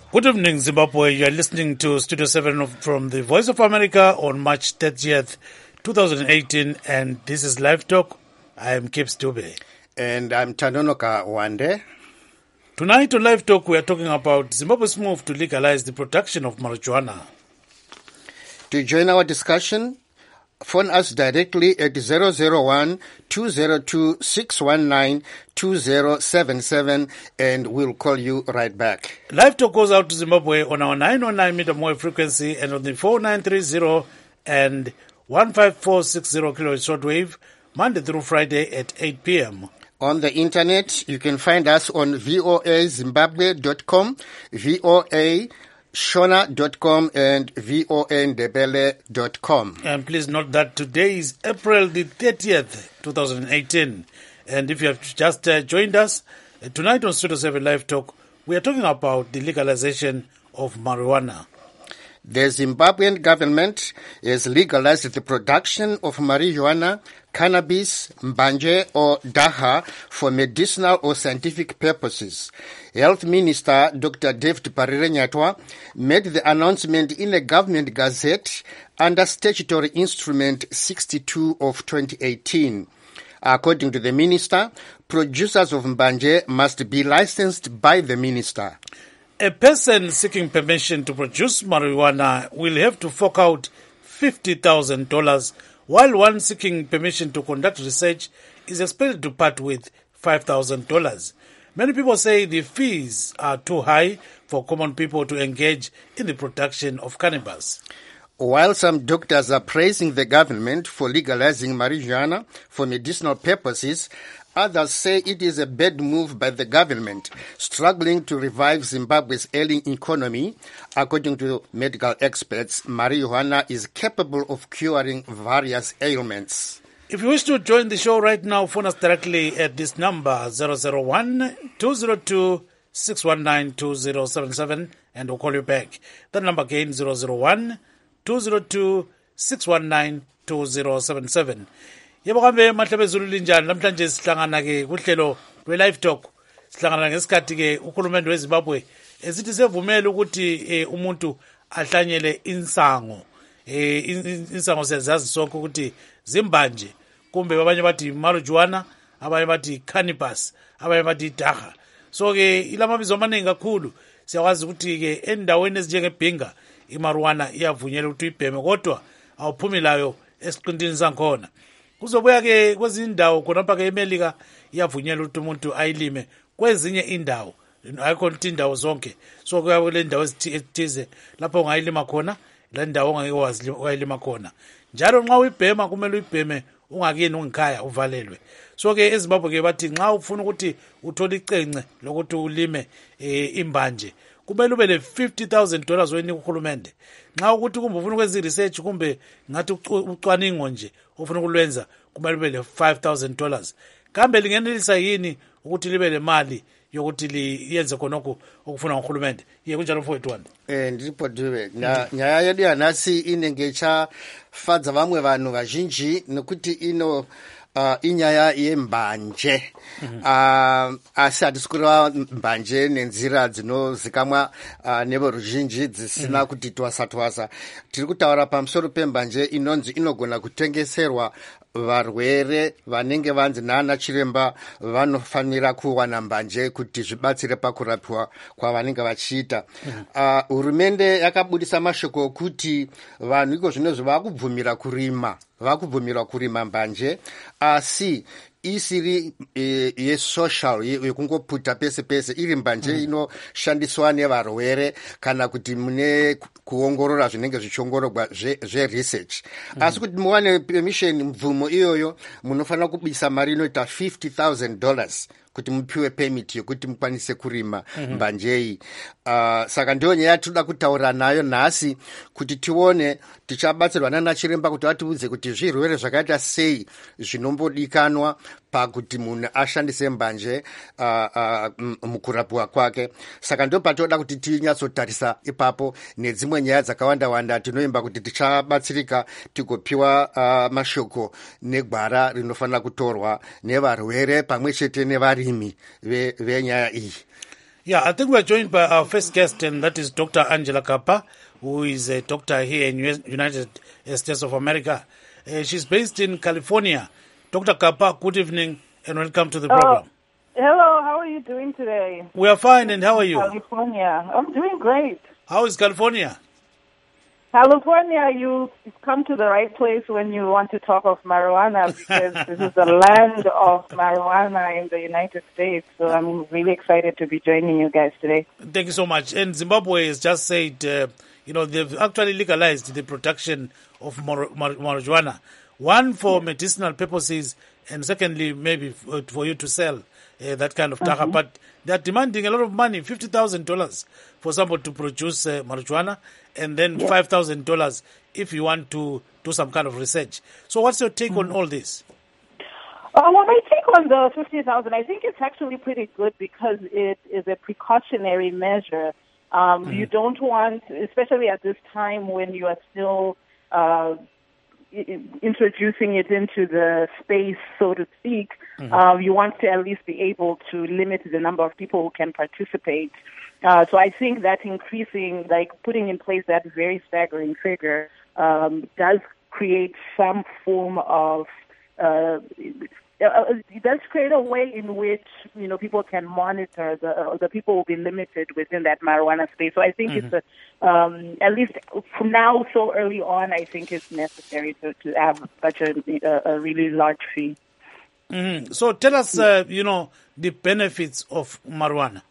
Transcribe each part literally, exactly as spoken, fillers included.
Good evening, Zimbabwe. You are listening to Studio seven of, from the Voice of America on March thirtieth, twenty eighteen, and this is Live Talk. I am Kip Stube. And I'm Tanonoka Wande. Tonight on Live Talk, we are talking about Zimbabwe's move to legalize the production of marijuana. To join our discussion, phone us directly at zero zero one, two zero two, six one nine, two zero seven seven and we'll call you right back. Live Talk goes out to Zimbabwe on our nine oh nine meter wave frequency and on the four nine three zero and one five four six zero kilohertz shortwave, Monday through Friday at eight p.m. On the internet, you can find us on v o a zimbabwe dot com, v o a shona dot com and v o a ndebele dot com. And please note that today is April the thirtieth, twenty eighteen. And if you have just uh, joined us, uh, tonight on Studio seven Live Talk, we are talking about the legalization of marijuana. The Zimbabwean government has legalized the production of marijuana, cannabis, mbanje or daha for medicinal or scientific purposes. Health Minister Doctor David Parirenyatwa made the announcement in a government gazette under Statutory Instrument sixty-two of twenty eighteen. According to the minister, producers of mbanje must be licensed by the minister. A person seeking permission to produce marijuana will have to fork out fifty thousand dollars, while one seeking permission to conduct research is expected to part with five thousand dollars. Many people say the fees are too high for common people to engage in the production of cannabis. While some doctors are praising the government for legalizing marijuana for medicinal purposes, others say it is a bad move by the government, struggling to revive Zimbabwe's ailing economy. According to medical experts, marijuana is capable of curing various ailments. If you wish to join the show right now, phone us directly at this number, zero zero one, two zero two, six one nine, two zero seven seven, and we'll call you back. That number again, zero zero one, two zero two, six one nine, two zero seven seven. Yebo kambe mahlabezulu linjani namhlanje sihlangana ke kuhlelo lwe live talk sihlangana ngesikhathi ke ukhulumende weZimbabwe esithi sevumela ukuthi umuntu ahlanyele insango eh insango siyazazi sonke ukuthi zimbanje kumbe abanye bathi marijuana abanye bathi cannabis abanye bathi daha so ke ilamabizo amaningi kakhulu siyakwazi ukuthi ke endaweni ezinjenge Bhinga imarijuana iyavunyelwa ukuthi uyibheme kodwa awuphumi layo esiqintini sankhona. Kuzobuya ke kwezinye indawo khonapha ke eMelika iyavunyelwa ukuthi umuntu ayilime kwezinye indawo ayikho indawo zonke so kule ndawo ezithize lapho ungayilima khona la ndawo ongeke wayilima khona njalo nxa uyibhema kumele uyibheme ungakini ungikhaya uvalelwe so ke eZimbabwe ke bathi nxa ufuna ukuthi uthola icence lokuthi ulime imbanje kumele ube le fifty thousand dollars wenika uhulumende. Nxa ukuthi kumbe ufuna ukwenza research kumbe ngathi ucwaningo nje ufuna ukulwenza kumele ube le five thousand dollars. Kambe lingenelisa yini ukuthi libe le mali yokuthi liyenze khonokho okufuna uhulumende? Ye kunjalo mfowethu wami. Eh ndipo diwe na nyaya yedu yanasi inengecha fadza vamwe vanhu vazhinji nokuti ino Uh, inyaya yembanje mm-hmm. uh, asi hatisikura mbanje nenzira dzinozikamwa uh, nevoruzhinji dzisina mm-hmm. kuti twasa twasa tiri kutaura pamusoro pembanje inonzi inogona kutengeserwa varwere vanenge vanzi nana chiremba vanofanira kuwana mbanje kuti zvibatsire pakurapiwa kwavanenge vachiita. Hurumende uh, yakabudisa mashoko okuti vanhu iko zvinozvo vakubvumira kurima vakubvumira kurima mbanje asi isiri e, yesocial yekungoputa pese pese iri mbanje mm. inoshandiswa nevarwere kana kuti mune kuongorora zvinenge zvichiongororwa zveresearch mm. asi kuti muwane permission mvumo iyoyo munofanira kubisa mari inoita fifty thousand dollars kuti mupiwe permit yokuti mukwanise kurima mm-hmm. mbanjeyi. Uh, saka ndiyo nyaya toda kutaura nayo nhasi kuti tione tichabatsirwa nana chiremba kuti atiudze kuti zvirwere zvakaita sei zvinombodikanwa pakuti munhu ashandise mbanje uh, uh, mukurapiwa kwake. Saka ndo patoda kuti tinyatsotarisa ipapo nedzimwe nyaya dzakawanda wanda tinoimba kuti tichabatsirika tigopiwa uh, mashoko negwara rinofanira kutorwa nevarwere pamwe chete nevarimi venyaya iyi. Yeah, I think we're joined by our first guest, and that is Doctor Angela Kapa, who is a doctor here in U S, United States of America. Uh, she's based in California. Doctor Kapa, good evening and welcome to the program. Oh, hello, how are you doing today? We are fine, and how are you? California. I'm doing great. How is California? California, you come to the right place when you want to talk of marijuana, because this is the land of marijuana in the United States. So I'm really excited to be joining you guys today. Thank you so much. And Zimbabwe has just said, uh, you know, they've actually legalized the production of mar- mar- marijuana. One, for yes. medicinal purposes, and secondly, maybe for, for you to sell uh, that kind of taha. Mm-hmm. But they're demanding a lot of money, fifty thousand dollars for somebody to produce uh, marijuana, and then yes. five thousand dollars if you want to do some kind of research. So what's your take mm-hmm. on all this? Uh, well, my take on the fifty thousand dollars, I think it's actually pretty good because it is a precautionary measure. Um, mm-hmm. You don't want, especially at this time when you are still uh, introducing it into the space, so to speak, mm-hmm. uh, you want to at least be able to limit the number of people who can participate. Uh, so I think that increasing, like putting in place that very staggering figure um, does create some form of, uh, it does create a way in which, you know, people can monitor, the uh, the people will be limited within that marijuana space. So I think mm-hmm. it's, a, um, at least from now so early on, I think it's necessary to, to have such a, a really large fee. Mm-hmm. So tell us, uh, you know, the benefits of marijuana.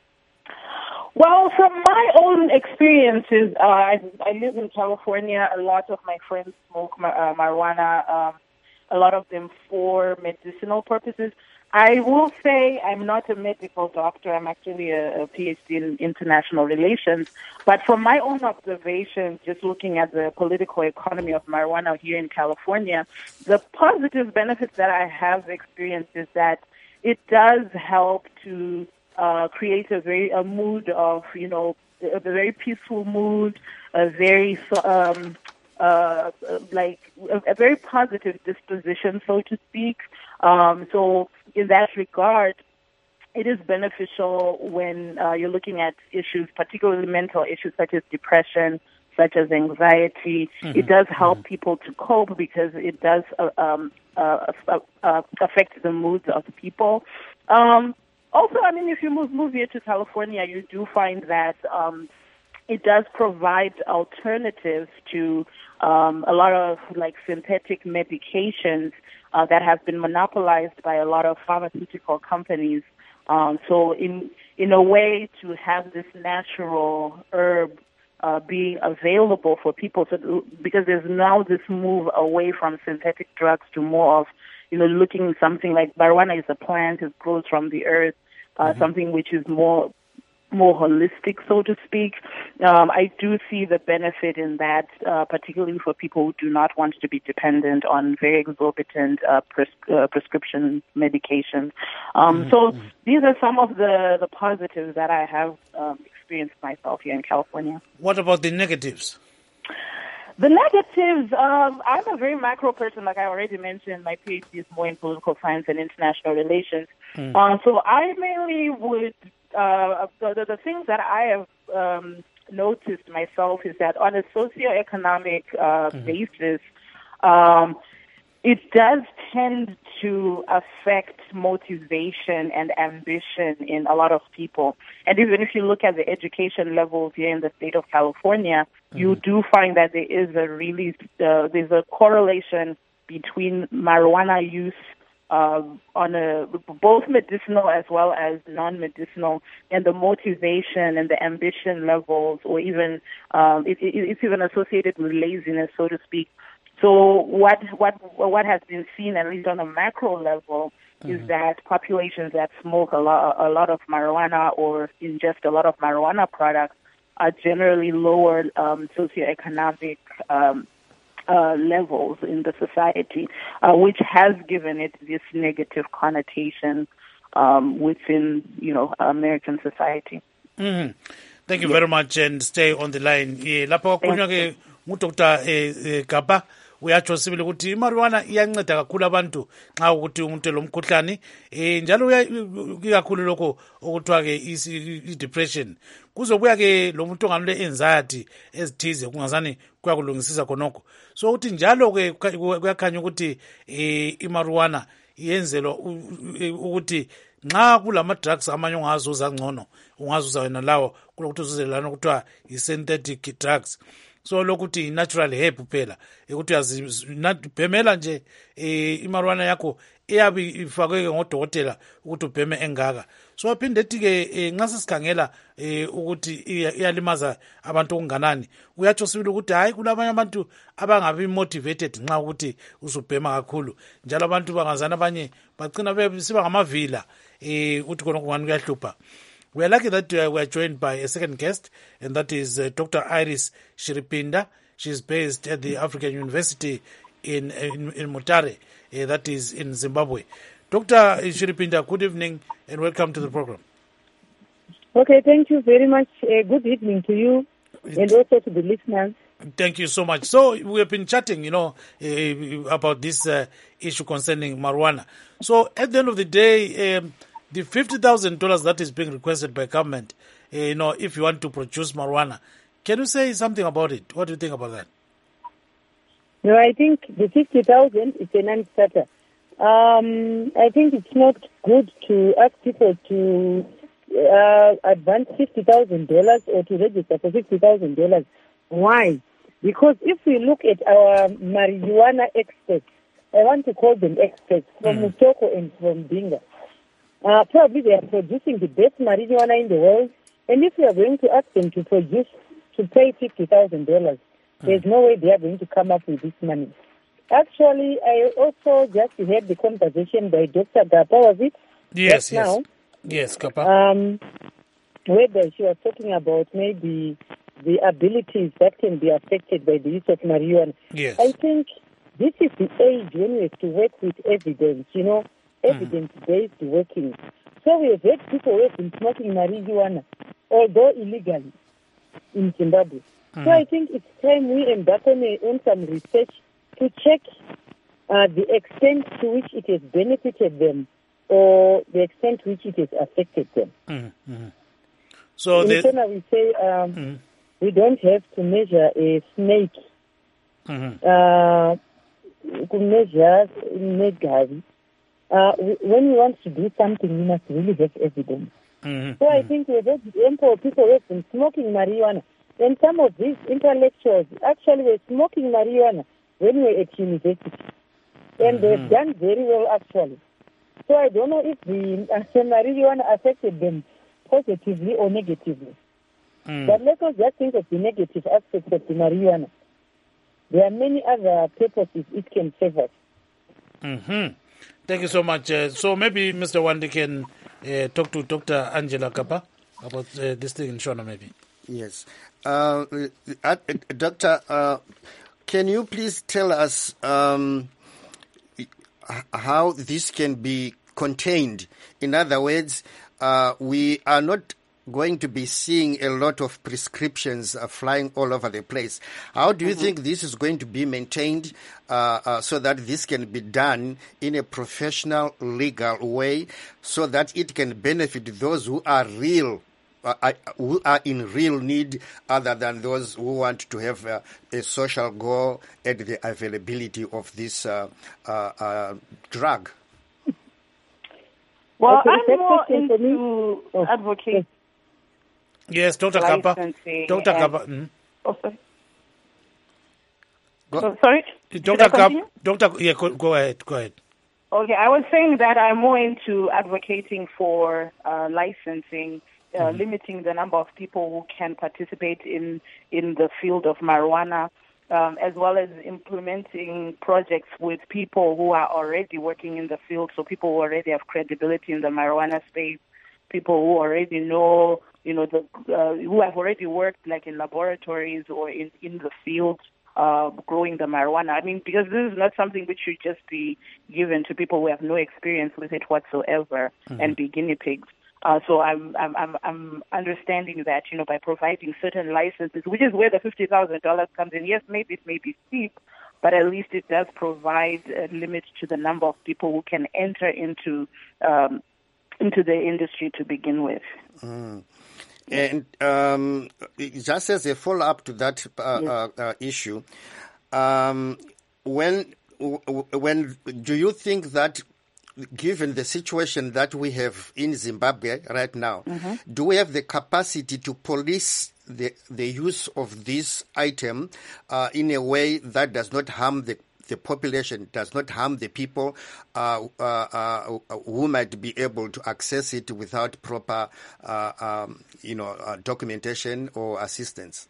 Well, from my own experiences, uh, I, I live in California. A lot of my friends smoke ma- uh, marijuana, um, a lot of them for medicinal purposes. I will say I'm not a medical doctor. I'm actually a, a P H D in international relations. But from my own observation, just looking at the political economy of marijuana here in California, the positive benefits that I have experienced is that it does help to Uh, create a very a mood of, you know, a very peaceful mood, a very um, uh, like a, a very positive disposition, so to speak. Um, so in that regard, it is beneficial when uh, you're looking at issues, particularly mental issues such as depression, such as anxiety. Mm-hmm. It does help mm-hmm. people to cope because it does uh, um, uh, uh, affect the moods of people. Um, Also, I mean, if you move, move here to California, you do find that um, it does provide alternatives to um, a lot of, like, synthetic medications uh, that have been monopolized by a lot of pharmaceutical companies. Um, so in in a way, to have this natural herb uh, being available for people, to, because there's now this move away from synthetic drugs to more of, you know, looking something like marijuana is a plant, it grows from the earth, uh, mm-hmm. something which is more more holistic, so to speak. Um, I do see the benefit in that, uh, particularly for people who do not want to be dependent on very exorbitant uh, pres- uh, prescription medications. Um, mm-hmm. So these are some of the, the positives that I have um, experienced myself here in California. What about the negatives? The negatives, um, I'm a very macro person, like I already mentioned. My PhD is more in political science and international relations. Mm. Uh, so I mainly would, uh, the, the, the things that I have um, noticed myself is that on a socioeconomic uh, mm-hmm. basis, um, it does tend to affect motivation and ambition in a lot of people. And even if you look at the education levels here in the state of California, mm-hmm. you do find that there is a really, uh, there's a correlation between marijuana use uh, on a, both medicinal as well as non-medicinal, and the motivation and the ambition levels, or even, um, it, it, it's even associated with laziness, so to speak. So what what what has been seen, at least on a macro level, mm-hmm. is that populations that smoke a lot a lot of marijuana or ingest a lot of marijuana products are generally lower um, socioeconomic um, uh, levels in the society, uh, which has given it this negative connotation um, within, you know, American society. Mm-hmm. Thank you yes. very much, and stay on the line. Lapho kukhulunywa ke nguDoctor Kapa uyatsho sibili ukuthi imarijuana iyanceda kakhulu abantu nxa ukuthi umuntu lomkhuhlane eh njalo ikakhulu lokho okuthiwa ke i-depression kuzobuya ke lo muntu onganule anxiety ezithize kungazani kuyakulungisisa khonokho so ukuthi njalo ke kuyakhanya ukuthi eh imarijuana iyenzelwa ukuthi nxa kulama drugs amanye ungazuza ngcono ungazuza wena lawo kulokuthi uzuzelana ukuthiwa i-synthetic drugs so lokuthi natural herb phela ukuthi uyazibhemela nje eh imarijuana yakho iyabe ifakwe ngodokotela ukuthi ubheme engaka so aphinde ethi ke nxa sesikhangela ukuthi iyalimaza abantu okunganani uyatsho sibili ukuthi hayi kulabanye abantu abangabi motivated nxa ukuthi usubhema kakhulu njalo abantu bangazana abanye bagcina besiba ngamavila eh uthi khona kungani kuyahlupha. We are lucky that uh, we are joined by a second guest, and that is uh, Doctor Iris Chiripinda. She's based at the African University in in, in Mutare, uh, that is in Zimbabwe. Doctor Chiripinda, good evening and welcome to the program. Okay, thank you very much. Uh, good evening to you and also to the listeners. Thank you so much. So we have been chatting, you know, uh, about this uh, issue concerning marijuana. So at the end of the day, um, the fifty thousand dollars that is being requested by government, uh, you know, if you want to produce marijuana, can you say something about it? What do you think about that? No, I think the fifty thousand is a non-starter. Um, I think it's not good to ask people to uh, advance fifty thousand dollars or to register for fifty thousand dollars. Why? Because if we look at our marijuana experts, I want to call them experts, from mm. Mutoko and from Binga. Uh, probably they are producing the best marijuana in the world, and if we are going to ask them to produce, to pay fifty thousand dollars, mm. there's no way they are going to come up with this money. Actually, I also just heard the conversation by Doctor Gapa, was it? Yes, yes. Now, yes, Gapa. Um, whether she was talking about maybe the abilities that can be affected by the use of marijuana. Yes. I think this is the age when we have to work with evidence, you know, evidence-based mm. working. So we have had people who have been smoking marijuana, although illegally, in Zimbabwe. Mm. So I think it's time we embark on, a, on some research to check uh, the extent to which it has benefited them or the extent to which it has affected them. Mm-hmm. So in the... Kenya we say um, mm-hmm. we don't have to measure a snake. Mm-hmm. Uh, to measure negavi. Uh, when we want to do something, we must really have evidence. Mm-hmm. So I think we have ample people who have been smoking marijuana. And some of these intellectuals actually were smoking marijuana when we were at university. And mm-hmm. they've done very well, actually. So I don't know if the uh, marijuana affected them positively or negatively. Mm. But let us just think of the negative aspects of the marijuana. There are many other purposes it can serve us. Mm-hmm. Thank you so much. Uh, so maybe Mister Wande can uh, talk to Doctor Angela Kapa about uh, this thing in Shona, maybe. Yes. Uh, uh, Doctor, uh, can you please tell us um, how this can be contained? In other words, uh, we are not going to be seeing a lot of prescriptions uh, flying all over the place. How do you mm-hmm. think this is going to be maintained uh, uh, so that this can be done in a professional, legal way so that it can benefit those who are real, uh, who are in real need other than those who want to have uh, a social goal at the availability of this uh, uh, uh, drug? Well, okay, I'm more into oh. advocating. Yes, Doctor Kappa. Doctor Kappa. Mm. Oh, sorry. Go. Oh, sorry? Doctor Kappa. Doctor, yeah, go, go ahead. Go ahead. Okay, I was saying that I'm more into advocating for uh, licensing, uh, mm-hmm. limiting the number of people who can participate in, in the field of marijuana, um, as well as implementing projects with people who are already working in the field, so people who already have credibility in the marijuana space, people who already know, you know, the uh, who have already worked like in laboratories or in, in the field uh, growing the marijuana. I mean, because this is not something which should just be given to people who have no experience with it whatsoever mm-hmm. and be guinea pigs. Uh, so I'm, I'm I'm I'm understanding that, you know, by providing certain licenses, which is where the fifty thousand dollars comes in. Yes, maybe it may be steep, but at least it does provide a limit to the number of people who can enter into um, into the industry to begin with. Mm. And um, just as a follow-up to that uh, Yes. uh, uh, issue, um, when when do you think that, given the situation that we have in Zimbabwe right now, mm-hmm. do we have the capacity to police the the use of this item uh, in a way that does not harm the the population, does not harm the people uh, uh, uh, who might be able to access it without proper, uh, um, you know, uh, documentation or assistance?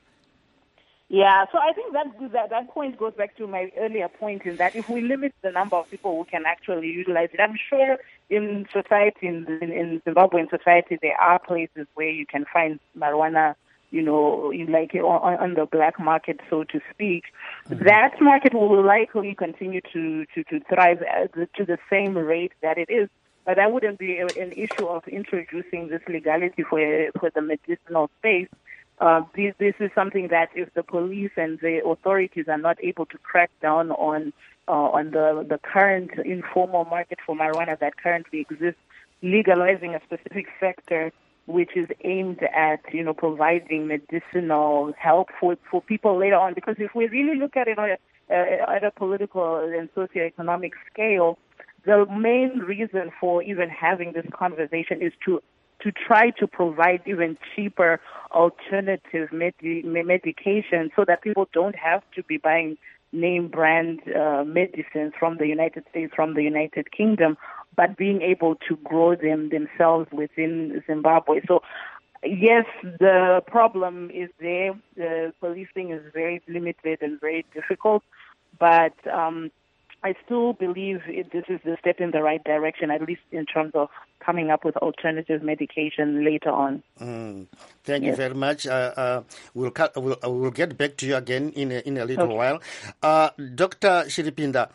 Yeah, so I think that, that that point goes back to my earlier point in that if we limit the number of people who can actually utilize it, I'm sure in society, in, in, in Zimbabwean society, there are places where you can find marijuana, you know, like on, on the black market, so to speak. Mm-hmm. That market will likely continue to, to, to thrive at the, to the same rate that it is. But that wouldn't be an issue of introducing this legality for for the medicinal space. Uh, this, this is something that if the police and the authorities are not able to crack down on uh, on the, the current informal market for marijuana that currently exists, legalizing a specific sector which is aimed at, you know, providing medicinal help for, for people later on. Because if we really look at it on a, uh, at a political and socioeconomic scale, the main reason for even having this conversation is to to try to provide even cheaper alternative medi- medication so that people don't have to be buying name brand uh, medicines from the United States, from the United Kingdom, but being able to grow them themselves within Zimbabwe. So, yes, the problem is there. The policing is very limited and very difficult, but um, I still believe it, this is the step in the right direction, at least in terms of coming up with alternative medication later on. Mm. Thank yes. you very much. Uh, uh, we'll, cut, we'll, we'll get back to you again in a, in a little okay. while. Uh, Doctor Shiripinda,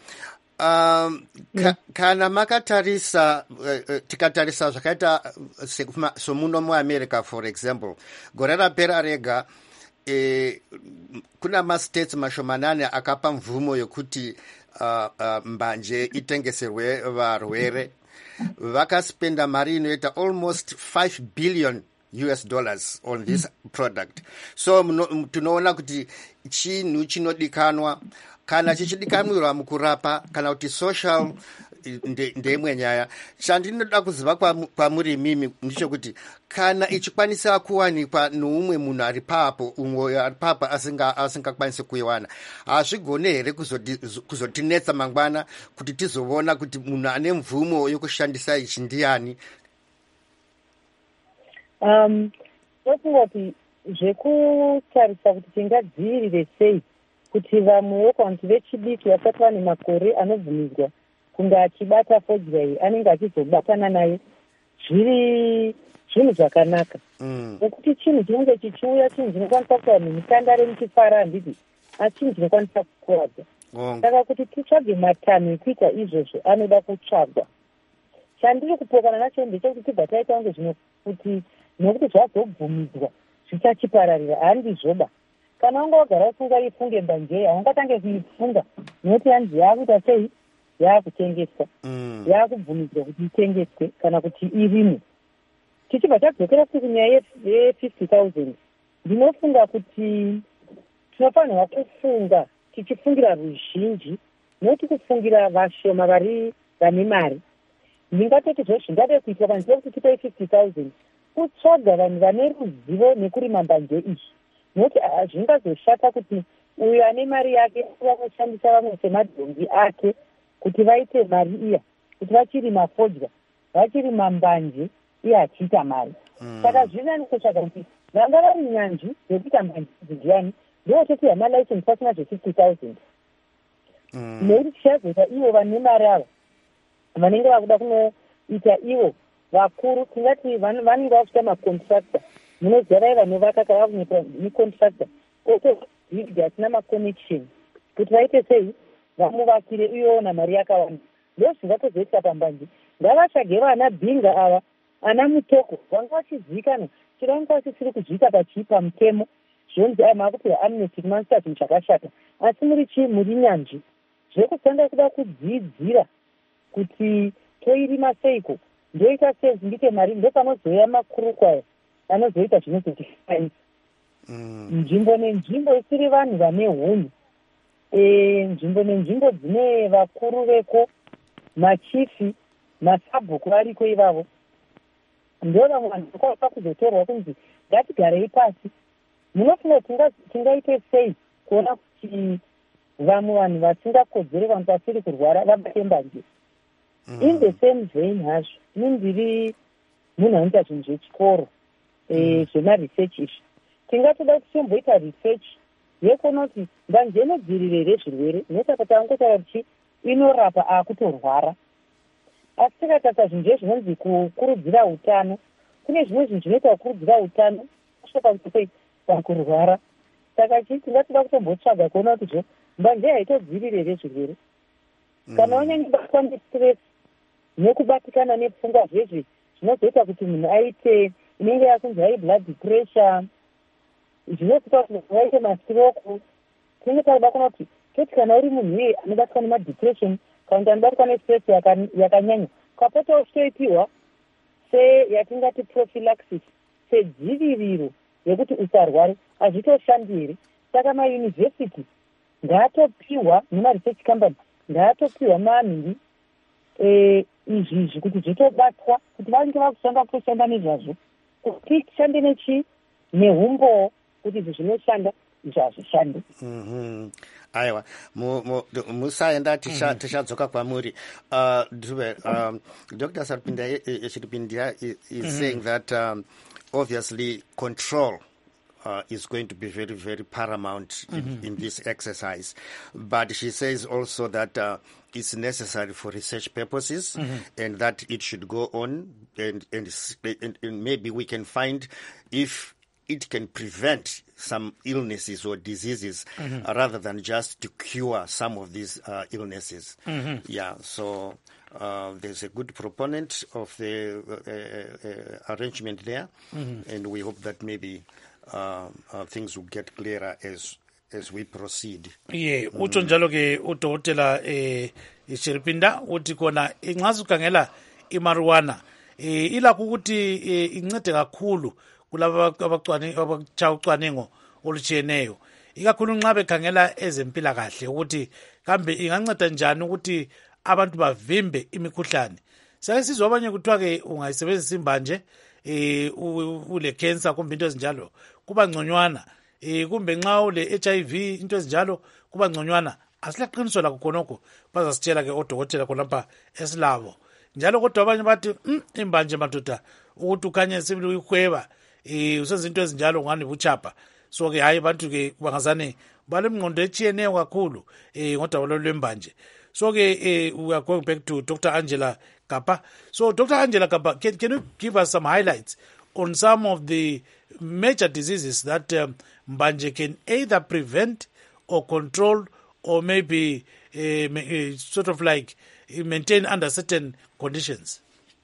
um, yeah. ka, kana makatarisa, uh, tikatarisa zvakaita somuno muAmerica, for example, gore rapera rega, eh, kuna ma-states mashomanane akapa mvumo yokuti uh, uh, mbanje itengeserwe varwere. Vakaspenda mari inoita almost five billion U S dollars on this product. So tunoona kuti chinhu chinodikanwa kana chichidikanwa mukurapa kana kuti social ndemwe nyaya. Chandinoda kuziva kwamuri mimi ndichokuti kana ichikwanisa kuwanikwa noumwe munhu ari papo umwe ari papa asinga asingakwanisi kuiwana, hazvigone here kuzotinetsa mangwana kuti tizoona kuti munhu ane mvumo yokushandisa ichi ndiani? um tofunga kuti zvekutarisa kuti tingadzivirire sei kuti vamwewo kana kuti vechidiki vasati vane makore anobvumirwa kunge achibata fodya iyi anenge achizobatana naye zviri zvinhu zvakanaka nekuti mm. chinhu chinenge chichiuya chinhu chinokwanisa kuti vanhu mukanda remuchifara handiti asi chinhu chinokwanisa kukuwadza saka oh. kuti titsvage matanho ekuita izvozvo anoda kutsvagwa. Chandiri kupokana nacho ndechekuti tibva taita kunge zvino kuti nokuti zvazobvumidzwa zvichachipararira handizvoba. Kana wanga wagara ufunga ifunge mbanjei haungatange kuifunga nokuti hanzi yaakuita sei, yaakutengeswa mm. yaakubvumidzwa kuti itengeswe kana kuti irimwe. Tichibva tadzokera kuti kunyaya ye-fifty thousand ndinofunga kuti tinofanirwa kufunga tichifungira ruzhinji nokuti kufungira vashoma vari vane mari. Ndingatoti zvo zvingade kuitwa panzira kuti tipe fifty thousand kutsvaga vanhu vane ruzivo nekurima mbanje izvi nokuti zvingazoshata kuti uyo ane mari yake vanoshandisa vamwe semadhongi ake kuti vaite mari iya, kuti vachirima fodya vachirima mbanje iye achiita mari. Saka zvinani kutsvaga kuti vanga vari nyanzvi dzekuita mbanje dziyani ndototi hamalicense pasina zve-fifty thousand nokuti tichazoita ivo vane mari ava vanenge vakuda kunoita ivo vakuru, tingati vanenge vakuita macontractor. Munoziva vai vanovaka kavakunoita necontractor otohigdi asina maconnection kuti vaite sei vamuvakire uyoona mari yakawanda. Ndo zvingatozoita pambanje ngavatsvage vana bhinga ava ana mutoko vanga vachizivikanwa chiranga vachisiri kuzviita pachipa mutemo zvonzi ai makuti amnesty kumanisa zvinhu zvakashata, asi muri chii muri nyanzvi zvekutanga kuda kudzidzira kuti toirima seiko, ndoita senzi ndike mari, ndopanozoya makuruku aya anozoita zvinozoti fine. Nzvimbo nenzvimbo isiri vanhu vane hunhu, nzvimbo nenzvimbo dzine vakuru veko, machifi, masabhuku variko ivavo, ndo vamwe vanhu vakaupa kuzotorwa kunzi ngatigarei pasi. Munofunga kuti tingaite sei kuona kuti vamwe vanhu vasingakodzere vanhu pasiri kurwara vabate mbanje? In the same vein hazvo, ini ndiri munhu anoita zvinhu zvechikoro zvemaresearch izvi, tingatoda kuti tomboita research yekuona kuti mbanje inodzivirira here zvirwere, nesaka tangotaura kuti inorapa akutorwara. Asi tikatarisa zvinhu zve zvinonzi kukurudzira utano, kune zvimwe zvinhu zvinoita kukurudzira utano kushoka pakurwara. Saka chii tingatoda kutombotsvaga kuona kuti zvo mbanje haitodzivirira here zvirwere. Kana wanyanya kubatwa nestress nekubatikana nepfungwa zvezve zvinozoita kuti munhu aite inenge yakunzi high blood pressure, zvinozoita kuti munhu aite mastroke. Tinenge takuda kuona kuti toti kana uri munhu iye anobatwa nemadepression kana kuti anobatwa nestress yakanyanya, ukapota uchitoipiwa seyatingati prophylaxis, sedziviriro yekuti usarware, hazvitoshandi here? Saka mayunivhesiti ngaatopiwa nemaresearch company, ngaatopiwa manhingi izvizvi kuti zvitobatwa, kuti vange vakushanda kutoshanda nezvazvo, kuti tishande nechii nehumbo, kuti izvi zvinoshanda izvo hazvishandi. Aiwa, musaenda tichadzoka kwamuri. Doctor Saripindia is saying that um, obviously control Uh, is going to be very, very paramount in, mm-hmm. in this exercise. But she says also that uh, it's necessary for research purposes, mm-hmm. and that it should go on, and, and, and, and maybe we can find if it can prevent some illnesses or diseases, mm-hmm. uh, rather than just to cure some of these uh, illnesses. Mm-hmm. Yeah, so uh, there's a good proponent of the uh, uh, arrangement there, mm-hmm. and we hope that maybe Uh, uh, things will get clearer as as we proceed. Yeah, mm. Utsho njalo ke udokotela eh Shiripinda uthi kona inxasu khangela imarijuana eh ilakho ukuthi incede kakhulu kulabo abacwani abachawucwaningo olutshiyeneyo, ikakhulu nxa bekhangela ezempilakahle ukuthi kambe inganceda njani ukuthi abantu bavimbe imikhuhlane. Sake sizwa abanye kuthiwa ke ungayisebenzisa imbanje eh ule cancer kumbe into ezinjalo kuba ngconywana, eh kumbe nxa ule H I V into ezinjalo kuba ngconywana. Asilaqiniso lakho khonokho, bazasitshela ke odokotela khonapha esilabo. Njalo kodwa abanye bathi imbanje madoda ukuthi ukhanye sibili uyihweba eh usenza into ezinjalo ngani buchapha. So ke hayi bantu ke bangazane balemngqondo etshiyeneyo kakhulu eh ngodaba lwembanje. So ke eh, we are going back to Doctor Angela Kapa. So Doctor Angela Kapa, can, can you give us some highlights on some of the major diseases that um, mbanje can either prevent or control or maybe uh, uh, sort of like maintain under certain conditions?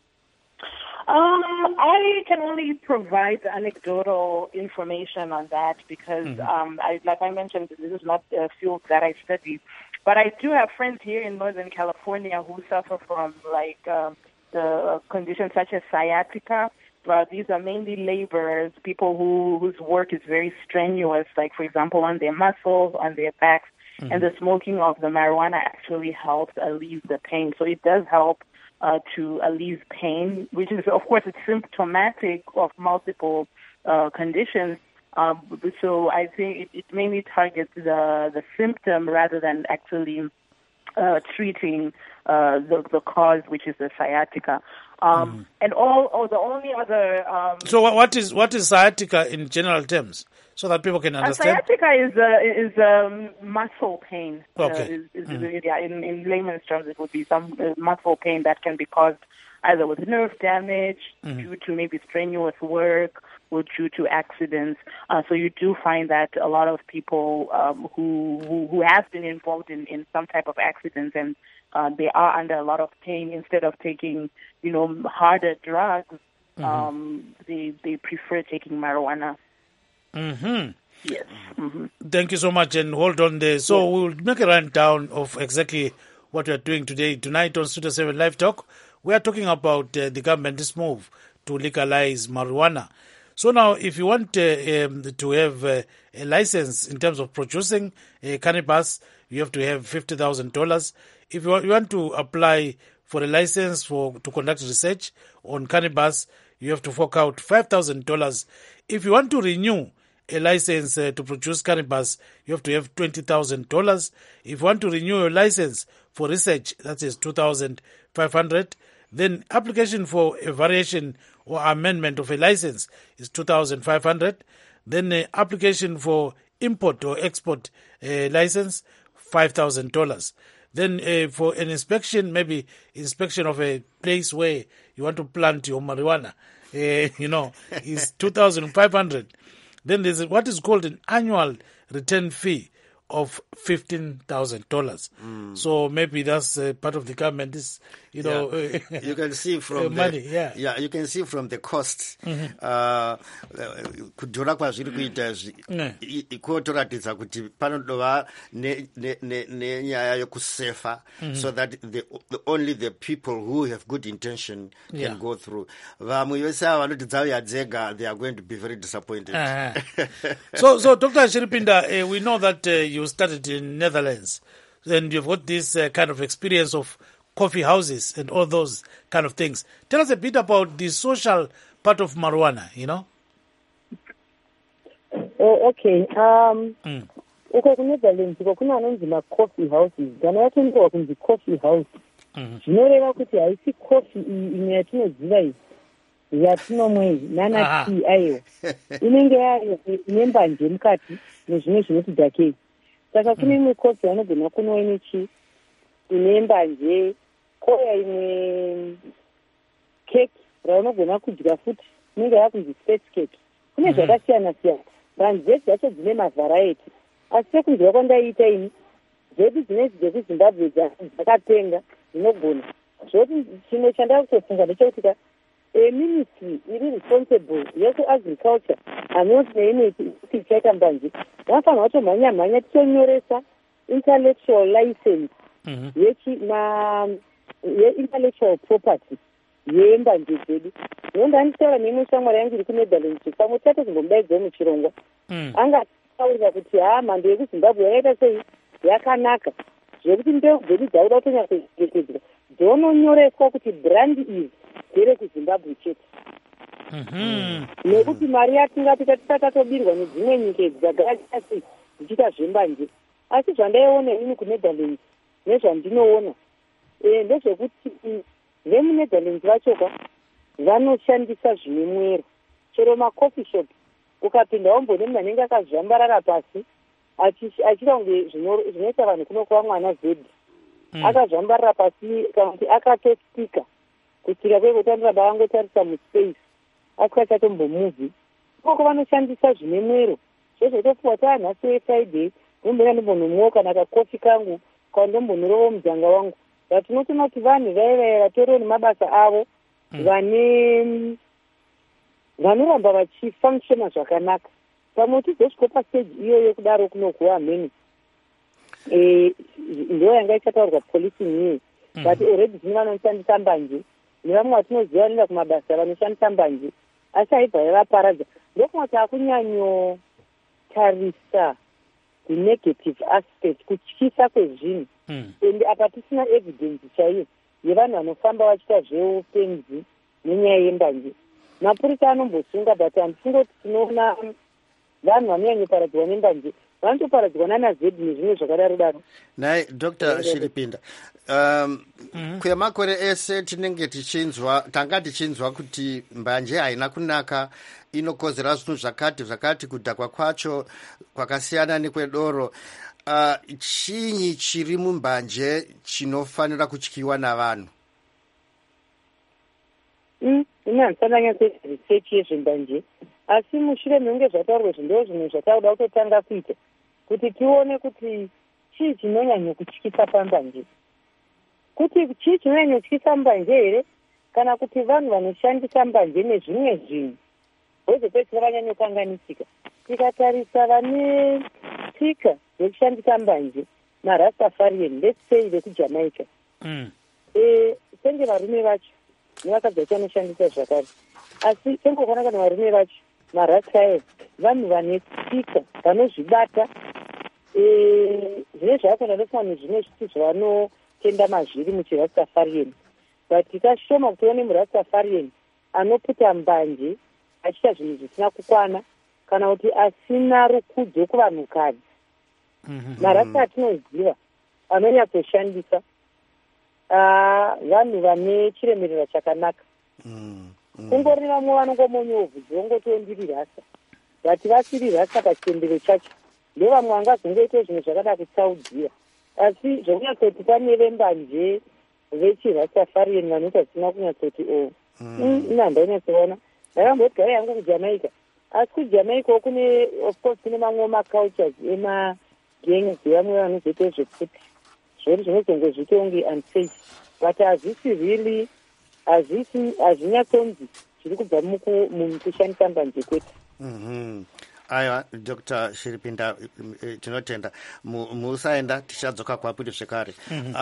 Um, I can only provide anecdotal information on that because, mm-hmm. um, I, like I mentioned, this is not a field that I study. But I do have friends here in Northern California who suffer from, like, um, the conditions such as sciatica. Well, these are mainly laborers, people who whose work is very strenuous, like, for example, on their muscles, on their backs. Mm-hmm. And the smoking of the marijuana actually helps alleviate the pain. So it does help uh, to alleviate pain, which is, of course, it's symptomatic of multiple uh, conditions. Um, so I think it, it mainly targets the, the symptom rather than actually uh, treating uh, the, the cause, which is the sciatica. Um, mm. And all, oh, the only other... Um, so what is what is sciatica in general terms, so that people can understand? Uh, sciatica is uh, is um, muscle pain. Okay. Uh, is, is, mm. yeah, in, in layman's terms, it would be some uh, muscle pain that can be caused either with nerve damage, mm. due to maybe strenuous work, or due to accidents. Uh, so you do find that a lot of people um, who, who who have been involved in, in some type of accidents and uh, they are under a lot of pain, instead of taking, you know, harder drugs, mm-hmm. um, they they prefer taking marijuana. Mm-hmm. Yes. Mm-hmm. Thank you so much, and hold on there. So yeah. we'll make a rundown of exactly what we are doing today. Tonight on Studio seven Live Talk, we are talking about uh, the government's move to legalize marijuana. So now, if you want uh, um, to have uh, a license in terms of producing uh, cannabis, you have to have fifty thousand dollars. If you want, you want to apply for a license for to conduct research on cannabis, you have to fork out five thousand dollars. If you want to renew a license uh, to produce cannabis, you have to have twenty thousand dollars. If you want to renew a license for research, that is two thousand five hundred dollars. Then application for a variation or amendment of a license is two thousand five hundred dollars. Then uh, application for import or export uh, license, five thousand dollars. Then uh, for an inspection, maybe inspection of a place where you want to plant your marijuana, uh, you know, is two thousand five hundred dollars. Then there's what is called an annual return fee of fifteen thousand dollars. Mm. So maybe that's uh, part of the government is, you know, yeah. uh, you can see from uh, the money, yeah. yeah, you can see from the costs. Kudhura kwazviri kuita ikotoratidza kuti panodova nenyaya yokusefa so that the, the only the people who have good intention can yeah. go through. Vamwe vese vanoti dzauya dzega, they are going to be very disappointed. Uh-huh. so, so Doctor Chiripinda, uh, we know that uh, you studied in Netherlands, and you've got this uh, kind of experience of coffee houses and all those kind of things. Tell us a bit about the social part of marijuana, you know? Oh, okay. Um, mm. Uko ku Netherlands, uko kuna anonzi ma coffee houses. Kana yatondiwa kunzi coffee house. Zvinoreva kuti haisi coffee imwe yatinoziva iyi yatinomwe nana tea ayo. Inenge yayo nembanje mukati nezvimwe zvinoti dhakei. Saka kune imwe coffee vanogona kunwa inechi ine mbanje, koya imwe cake raunogona kudya futi inenge yakunzi space cake. Kune zvakasiyana siyana. Vanhu dzese dzacho dzine mavharaiti. Asi sekudya kwandaiita ini, dzedu dzinezi dzekuZimbabwe dzakatenga dzinogona. Zvoti chimwe chandava kutofunga ndechekuti ka ministry iri responsible yeku-agriculture anoti neimwe ichaita mbanje vanofanira kutomhanya mhanya tichonyoresa intellectual license ye-intellectual property yembanje dzedu. Nonda nditaura neimwe shamwari yangu iri kuNetherlands pamwe tatozombomudaidzawo muchirongwa angataurira kuti haa mhando yekuZimbabwe yakaita sei yakanaka zvekuti mbeu dzedu dzauda kutonyatsoichengetedzwa dzononyoreswa kuti brand iyi dzere kuZimbabwe chete. Nekuti mari yatingati tatatobirwa nedzimwe nyika idzi dzagara sei dzichiita zvembanje. Asi zvandaiona ini kuNetherlands nezvandinoona ndezvekuti vemuNetherlands vachoka vanoshandisa zvinemwero. Chero macoffee shop ukapinda wambone munhu anenge akazvambarara pasi achida kunge zvinoita vanhu kunokuva mwana zedhi akazvambarara pasi kana kuti akatostika kusvika kwekutandira bavangotarisa muspace asika chatombomuvi ikoko vanoshandisa zvinemwero zvezvotopuwa taa nhasi wefriday ndombona ndombonomwawo kana kakofi kangu kandombonurovo mudzanga wangu. Vatinotona kuti vanhu vaivaya vatoriwo nemabasa avo vane vanoramba vachifunctiona zvakanaka. Pamwe tizosvika pastage iyoyo kudaro kunokuwa hameni ndo yanga ichataurwa policing iyoyo but already zvino vanoshandisa mbanje nevamwe vatinoziva vanoenda kumabasa vanoshandisa mbanje asi haibva yavaparadza. Ndokunoti hakunyanyotarisa the negative aspect kutyisa kwezvinhu and apa tisina evidence chaiyo yevanhu vanofamba vachiita zveupenzi nenyaya yembanje. Mapurisa anombosunga but handifunga kuti tinoona vanhu vanonyanyoparadzwa nembanje vanotoparadzwa nana zedhi nezvimwe zvakadaro daro. Naye Doctor Chiripinda, um, mm-hmm. kwemakore ese tinenge tichinzwa tanga tichinzwa kuti mbanje haina kunaka, inokozera zvinhu zvakati zvakati, kudhakwa kwacho kwakasiyana nekwedoro. Uh, chinyi chiri mumbanje chinofanira kutyiwa navanhu? Mm, ina handisandanya research yezvembanje, asi mushure mekunge zvataurwa zvindo zvimwe zvatauda kutotanga kuita kuti tione kuti chii chinonyanya kutyisa pambanje, kuti chii chinonyanya kutyisa mbanje here kana kuti vanhu vanoshandisa mbanje nezvimwe zvinhu vozopedzisira vanyanyokanganisika. tikatarisa vane tsika yekushandisa mbanje marastafarian, let's say vekujamaica, Mm. eh, senge varume vacho nevakadzi vacho vanoshandisa zvakare, asi sengokwana kana varume vacho marastael vanhu vane tsika vanozvibata, eh, zvine zvavakanaloswa nezvimwe zviti zvavanotenda mazviri muchirastafarian, but tikashoma kuti one murastafarian anoputa mbanje achiita zvinhu zvisina kukwana kana kuti asina rukudzo kuvanhukadzi. Marasta atinoziva anonyatsoshandisa vanhu vane chiremerera chakanaka. Kungori vamwe vanongomonyawo vhudzi vongotoo ndiri rasta, but vasiri rasta pachitendero chacho, ndo vamwe vangazongoita zvinhu zvakada kutsaudzira, asi zvokunyatsoti pane vembanje vechirastafarian vanoita zvisina kunyatsoti o ina ndainatsoona ndakamboti gari yangu kujamaica, asi kujamaica kune of course kune mamwe macultures emagangs vamwe vanozoita zvekuti zvori zvinozongozviita kunge unsafe, but hazvisi really hazvisi hazvinyatsonzi zviri kubva mukushandisa mbanje kwete. Aiwa, Doctor Shiripinda, tinotenda musaenda tichadzoka kwapiri zvekare.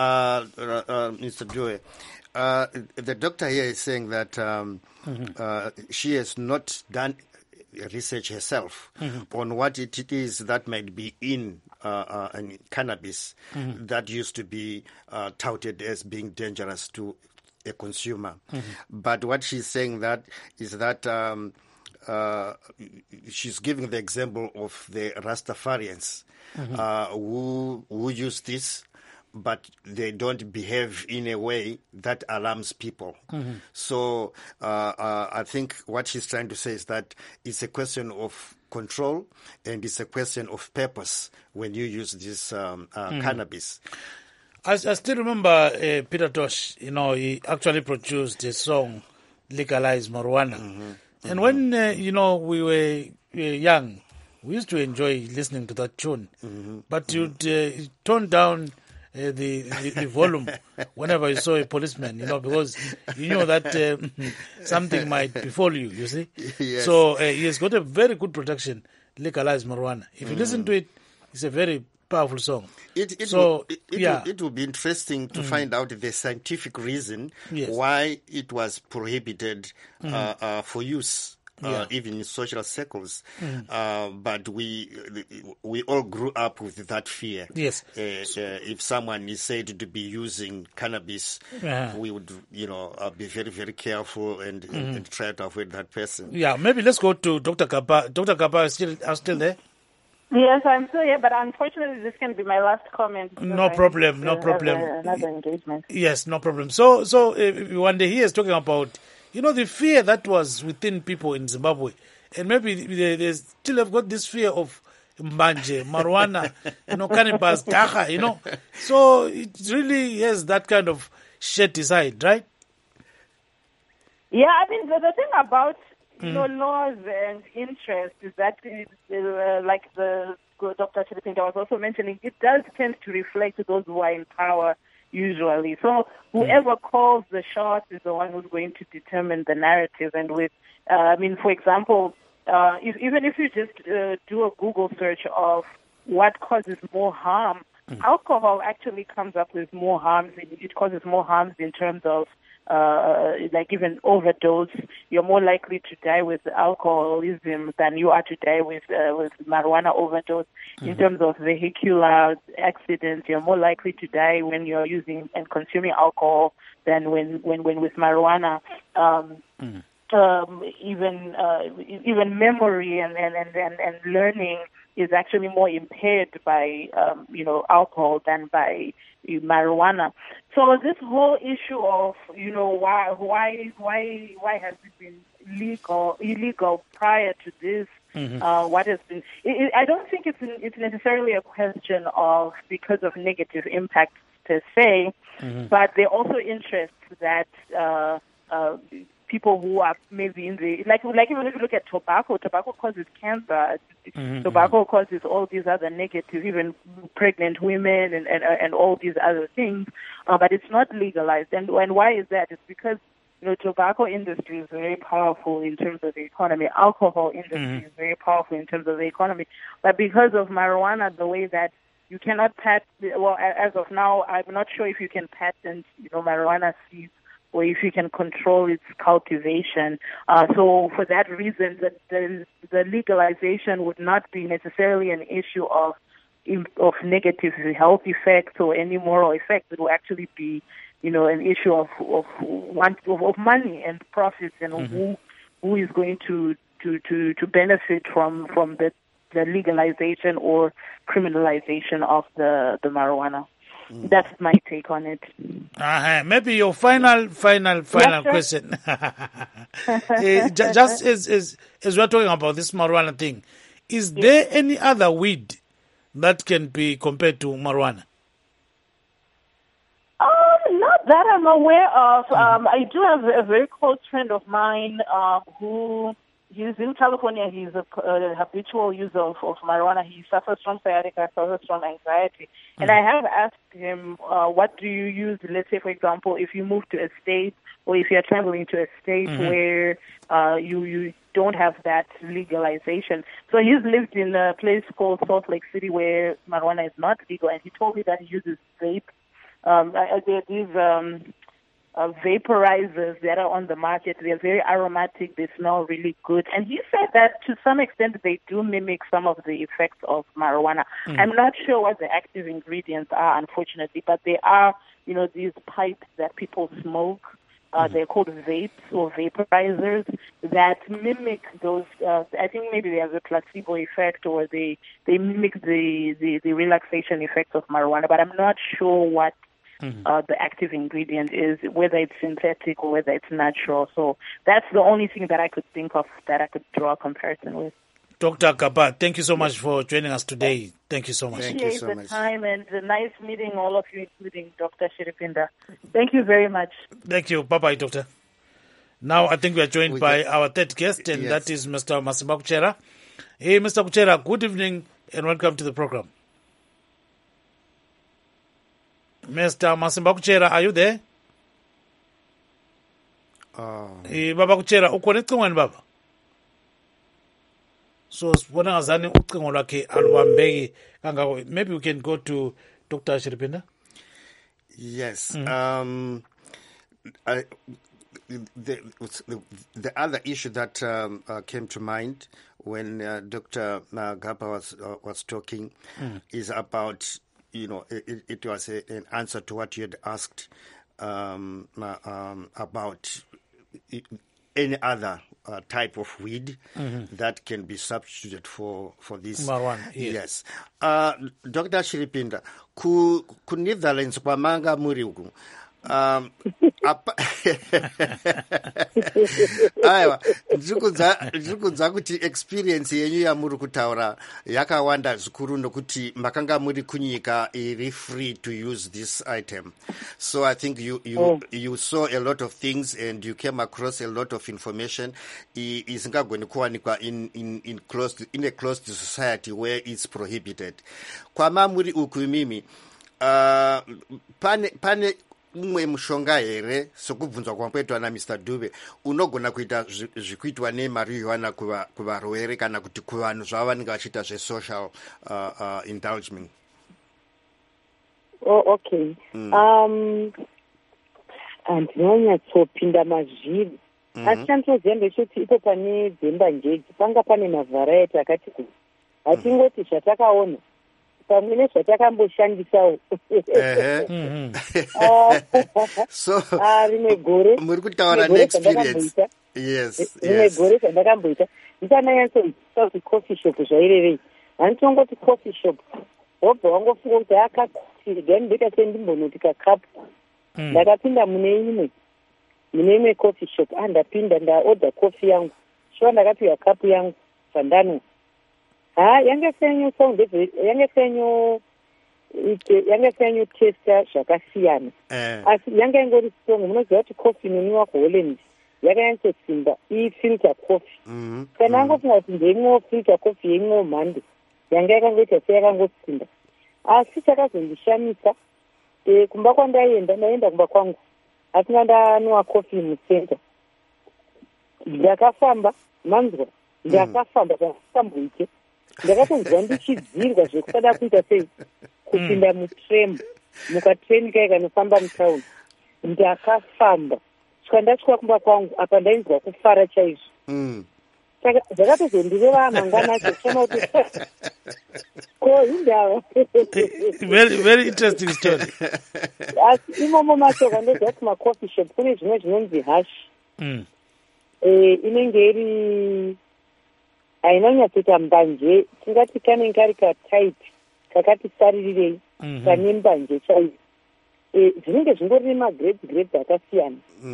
Mister Dewey, uh, the doctor here is saying that um, mm-hmm. uh, she has not done research herself mm-hmm. on what it, it is that might be in uh, uh, in cannabis mm-hmm. that used to be uh, touted as being dangerous to a consumer. Mm-hmm. But what she's saying that is that um, uh, she's giving the example of the Rastafarians mm-hmm. uh, who who use this, but they don't behave in a way that alarms people. Mm-hmm. So uh, uh, I think what she's trying to say is that it's a question of control and it's a question of purpose when you use this um, uh, mm-hmm. cannabis. I, I still remember uh, Peter Tosh, you know, he actually produced a song, Legalize Marijuana. Mm-hmm. And mm-hmm. when, uh, you know, we were, we were young, we used to enjoy listening to that tune. Mm-hmm. But you'd uh, tone down Uh, the, the, the volume whenever you saw a policeman, you know, because you know that uh, something might befall you, you see. Yes. So uh, he has got a very good production, Legalize Marijuana. If you mm. listen to it, it's a very powerful song. It, it, so, will, it, it, yeah. will, it will be interesting to mm. find out the scientific reason yes. why it was prohibited mm. uh, uh, for use. Uh, yeah. Even in social circles, mm. uh, but we we all grew up with that fear. Yes, uh, uh, if someone is said to be using cannabis, uh-huh. we would, you know, uh, be very very careful and, mm. and, and try to avoid that person. Yeah, maybe let's go to Doctor Kapa. Doctor Kapa, are still are still there? Yes, I'm still here, but unfortunately, this can be my last comment. No problem, no problem. Another engagement. Yes, no problem. So, so uh, one day he is talking about, you know, the fear that was within people in Zimbabwe. And maybe they, they still have got this fear of mbanje, marijuana, you know, cannabis, dacha, you know. So it really has that kind of shady side, right? Yeah, I mean, the, the thing about, you mm. know, laws and interest is that, it, uh, like the Doctor Chilipinda was also mentioning, it does tend to reflect those who are in power usually. So whoever mm. calls the shots is the one who's going to determine the narrative. And with, uh, I mean, for example, uh, if, even if you just uh, do a Google search of what causes more harm, mm. alcohol actually comes up with more harms. It, it causes more harms in terms of uh, like even overdose. You're more likely to die with alcoholism than you are to die with uh, with marijuana overdose. Mm-hmm. In terms of vehicular accidents, you're more likely to die when you're using and consuming alcohol than when, when, when with marijuana. Um, mm. um, even uh, even memory and, and, and, and, and learning is actually more impaired by um, you know alcohol than by marijuana. So this whole issue of you know why why why why has it been legal illegal prior to this? Mm-hmm. Uh, what has been? It, it, I don't think it's it's necessarily a question of because of negative impact per se, mm-hmm. but there are also interests that. Uh, uh, people who are maybe in the, like, like even if you look at tobacco, tobacco causes cancer, mm-hmm. tobacco causes all these other negative, even pregnant women and, and, and all these other things, uh, but it's not legalized. And, and why is that? It's because you know, tobacco industry is very powerful in terms of the economy. Alcohol industry mm-hmm. is very powerful in terms of the economy. But because of marijuana, the way that you cannot patent, well, as of now, I'm not sure if you can patent, you know, marijuana seeds or if you can control its cultivation. Uh, so for that reason, the, the, the legalization would not be necessarily an issue of of negative health effects or any moral effects. It will actually be, you know, an issue of of of, of money and profits and mm-hmm. who who is going to, to, to, to benefit from from the, the legalization or criminalization of the, the marijuana. Mm. That's my take on it. Uh-huh. Maybe your final, final, final yes, question. uh, just as, as as we're talking about this marijuana thing, is yes. there any other weed that can be compared to marijuana? Um, not that I'm aware of. Mm-hmm. Um, I do have a very close friend of mine uh, who he's in California. He's a, a habitual user of, of marijuana. He suffers from sciatica, suffers from anxiety. Mm-hmm. And I have asked him, uh, what do you use? Let's say, for example, if you move to a state or if you're traveling to a state mm-hmm. where uh, you, you don't have that legalization. So he's lived in a place called Salt Lake City where marijuana is not legal. And he told me that he uses vape. Um, there are these um, uh, vaporizers that are on the market. They're very aromatic. They smell really good. And he said that to some extent they do mimic some of the effects of marijuana. Mm. I'm not sure what the active ingredients are, unfortunately, but they are, you know, these pipes that people smoke. Uh, mm. They're called vapes or vaporizers that mimic those. Uh, I think maybe they have a placebo effect or they, they mimic the, the, the relaxation effects of marijuana, but I'm not sure what Mm-hmm. Uh, the active ingredient is, whether it's synthetic or whether it's natural. So that's the only thing that I could think of that I could draw a comparison with. Doctor Kapa, thank you so much for joining us today. Thank you so much. Thank you so much. Time and a nice meeting all of you, including Doctor Shiripinda. Thank you very much. Thank you. Bye-bye, Doctor. Now I think we are joined we by can... our third guest, and yes. that is Mister Masimba Kuchera. Hey, Mister Kuchera, good evening and welcome to the program. Mister Masimba Kuchera, are you there? Oh. Eh, Baba Kuchera, ukone cingweni baba? So sibona ngazani ucingo lwakhe alubambeki kangako. Maybe we can go to Doctor Shiripinda. Yes. Mm-hmm. Um, I, the, the the other issue that um, uh, came to mind when uh, Doctor Gapa was uh, was talking mm. is about, you know, it, it was a, an answer to what you had asked um, uh, um, about any other uh, type of weed mm-hmm. that can be substituted for, for this. Marijuana, yes. yes. Uh, Doctor Shiripinda, ku, ku Netherlands kwa manga muri uku. Um, aiwa ndikudza kuti experience yenyu yamuri kutaura yakawanda zvikuru nokuti makanga muri kunyika iri free to use this item, so I think you you oh. you saw a lot of things and you came across a lot of information isingagoni kuwanikwa in in in closed in a closed society where it's prohibited. Kwama muri uku mimi uh, pane pane umwe mushonga here sokubvunzwa kwamboitwa na Mister Dube unogona kuita zvikuitwa nemarijuana kuva kuvarwere kana kuti kuvanhu zvavanenge vachiita zve-social uh, uh, indulgement. Oh, okay. Mm. Um, handinonyatsopinda mazviri mm-hmm. asi chandinoziva ndechoti ipo pane dzemba njedzi panga pane mavharaiti akati kuti hatingoti zvatakaona pamwe nezvatakamboshandisawo so rimwe gore muri kutaura neexperience. Yes, rimwe gore zvandakamboita ndisananyatsoziva kuti coffee shop zvairevei, handitongoti coffee shop wobva wangofunga kuti akakofi regai ndinoita sendimbonoti kakapu ndakapinda mune imwe mune imwe coffee shop andapinda ndaorder coffee yangu shuwa ndakapiwa kapu yangu zvandanwa ha yange senyu sound yange senyu yange senyu testa zvakasiyana asi yange ingori strong. Munoziva kuti coffee inonwiwa kuHolland yakanyatsosimba ifilter coffee kana angofunga kuti ndeimwewo filter coffee yeimwewo mhando yange yakangoita seyakangosimba asi chakazondishamisa kumba kwandaenda ndaenda kumba kwangu asina ndanwa kofi mucenter. Ndakafamba manzwa ndakafamba kasambuike ndakatonzwa ndichidzirwa zvekusada kuita sei kupinda mutrem mukatreni kai kanofamba mutaundi. Ndakafamba svika ndasvika kumba kwangu apa ndainzwa kufara chaizvo. Saka ndakatozondireva mangwana acho kuona kuti ko indava very very interesting story. asi imomo macho kandoziva kuti macoffee shop kune zvimwe zvinonzi hash inenge iri haina kunyatsoita mbanje, tingati kanenge kari katight kakati saririrei kane mbanje chaiyo. Dzinenge zvingori nemagrades grades akasiyana